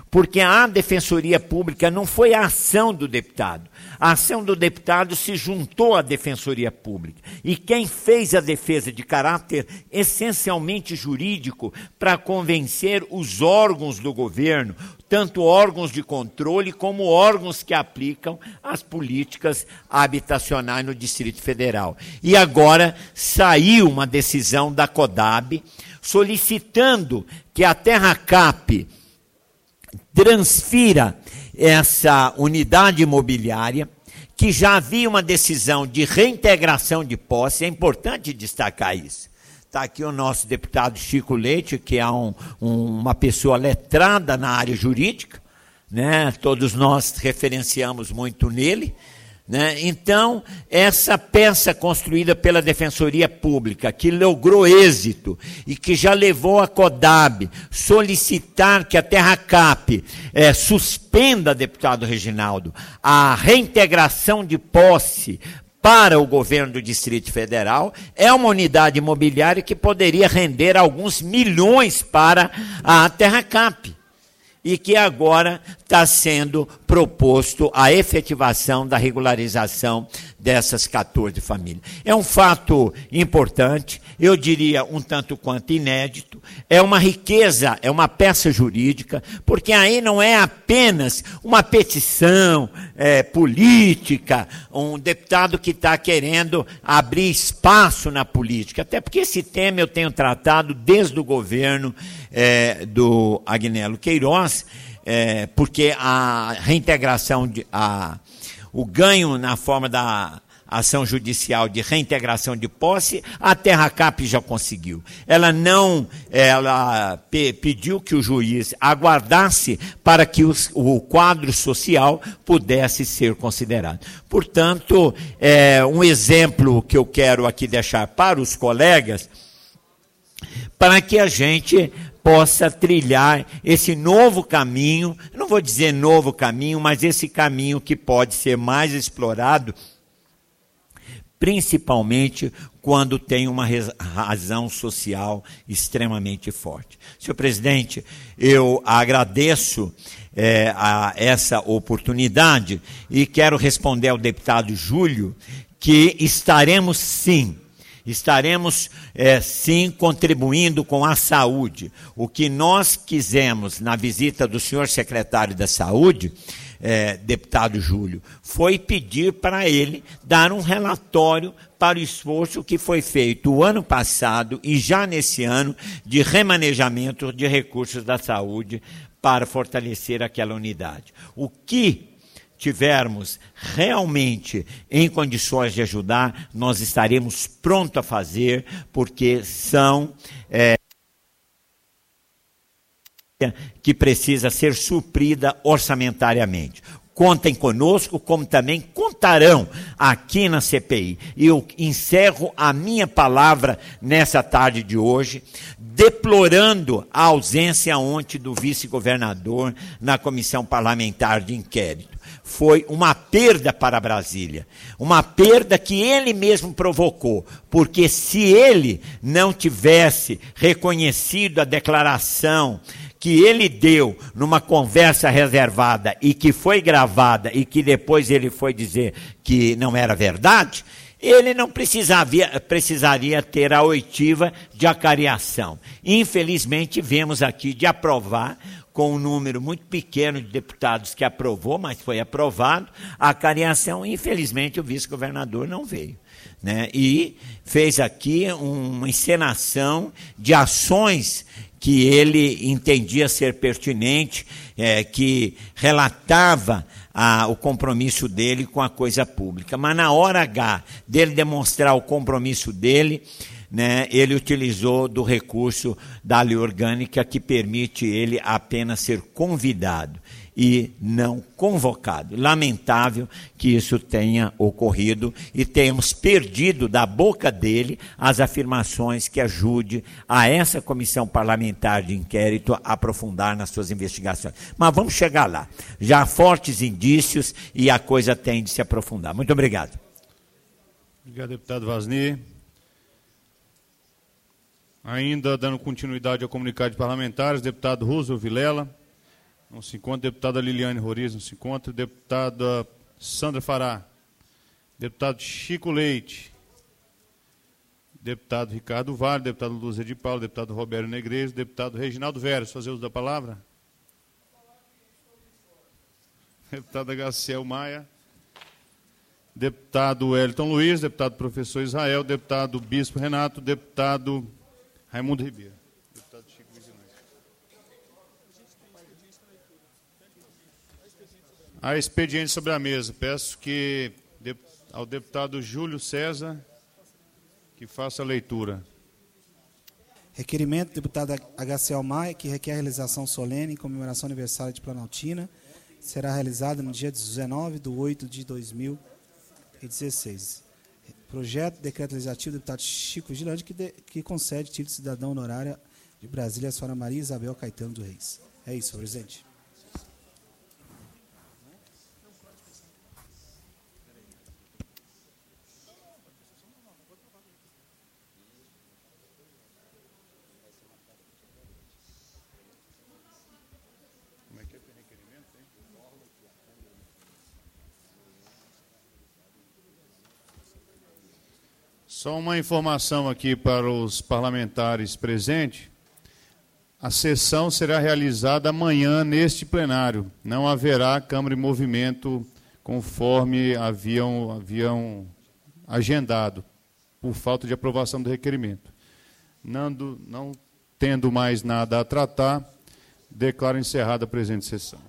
porque a Defensoria Pública não foi a ação do deputado. A ação do deputado se juntou à Defensoria Pública. E quem fez a defesa de caráter essencialmente jurídico para convencer os órgãos do governo, tanto órgãos de controle como órgãos que aplicam as políticas habitacionais no Distrito Federal. E agora saiu uma decisão da CODAB solicitando que a TerraCap transfira essa unidade imobiliária, que já havia uma decisão de reintegração de posse. É importante destacar isso. Está aqui o nosso deputado Chico Leite, que é uma pessoa letrada na área jurídica, né? Todos nós referenciamos muito nele. Né? Então, essa peça construída pela Defensoria Pública, que logrou êxito e que já levou a CODAB solicitar que a TerraCap suspenda, deputado Reginaldo, a reintegração de posse para o governo do Distrito Federal, é uma unidade imobiliária que poderia render alguns milhões para a TerraCap. E que agora está sendo proposto a efetivação da regularização dessas 14 famílias. É um fato importante, eu diria um tanto quanto inédito, é uma riqueza, é uma peça jurídica, porque aí não é apenas uma petição política, um deputado que está querendo abrir espaço na política, até porque esse tema eu tenho tratado desde o governo do Agnello Queiroz, porque a reintegração, o ganho na forma da ação judicial de reintegração de posse, a TerraCap já conseguiu. Ela pediu que o juiz aguardasse para que o quadro social pudesse ser considerado. Portanto, um exemplo que eu quero aqui deixar para os colegas, para que a gente possa trilhar esse novo caminho, não vou dizer novo caminho, mas esse caminho que pode ser mais explorado, principalmente quando tem uma razão social extremamente forte. Senhor presidente, eu agradeço a essa oportunidade e quero responder ao deputado Júlio que estaremos sim contribuindo com a saúde. O que nós quisemos na visita do senhor secretário da Saúde, deputado Júlio, foi pedir para ele dar um relatório para o esforço que foi feito o ano passado e já nesse ano de remanejamento de recursos da saúde para fortalecer aquela unidade. O que tivermos realmente em condições de ajudar, nós estaremos prontos a fazer, porque são que precisa ser suprida orçamentariamente. Contem conosco, como também contarão aqui na CPI. E eu encerro a minha palavra nessa tarde de hoje, deplorando a ausência ontem do vice-governador na comissão parlamentar de inquérito. Foi uma perda para Brasília, uma perda que ele mesmo provocou, porque se ele não tivesse reconhecido a declaração que ele deu numa conversa reservada e que foi gravada e que depois ele foi dizer que não era verdade, ele não precisaria ter a oitiva de acariação. Infelizmente, vemos aqui de aprovar, com um número muito pequeno de deputados que aprovou, mas foi aprovado, a acariação. Infelizmente, o vice-governador não veio, né? E fez aqui uma encenação de ações que ele entendia ser pertinente, que relatava o compromisso dele com a coisa pública. Mas na hora H dele demonstrar o compromisso dele, né, ele utilizou do recurso da lei orgânica que permite ele apenas ser convidado e não convocado. Lamentável que isso tenha ocorrido e tenhamos perdido da boca dele as afirmações que ajude a essa comissão parlamentar de inquérito a aprofundar nas suas investigações. Mas vamos chegar lá. Já há fortes indícios e a coisa tem de se aprofundar. Muito obrigado. Obrigado, deputado Vasni. Ainda dando continuidade ao comunicado de parlamentares, deputado Roosevelt Vilela. Não se encontra. Deputada Liliane Roriz, não se encontra. Deputada Sandra Fará. Deputado Chico Leite. Deputado Ricardo Vale, deputado Lúcia de Paulo, deputado Roberto Negreiros, deputado Reginaldo Veras. Fazer uso da palavra? Deputada Gaciel Maia. Deputado Wellington Luiz, deputado professor Israel, deputado Bispo Renato, deputado Raimundo Ribeiro. Deputado Chico Vigilante. Há expediente sobre a mesa. Peço que ao deputado Júlio César que faça a leitura. Requerimento do deputado HCL Maia, que requer a realização solene em comemoração ao aniversário de Planaltina, será realizada no dia 19/8/2016. Projeto de decreto legislativo do deputado Chico Vigilante, que concede título de cidadão honorária de Brasília à senhora Maria Isabel Caetano dos Reis. É isso, senhor presidente. Só uma informação aqui para os parlamentares presentes. A sessão será realizada amanhã neste plenário. Não haverá Câmara em movimento conforme haviam agendado, por falta de aprovação do requerimento. Não tendo mais nada a tratar, declaro encerrada a presente sessão.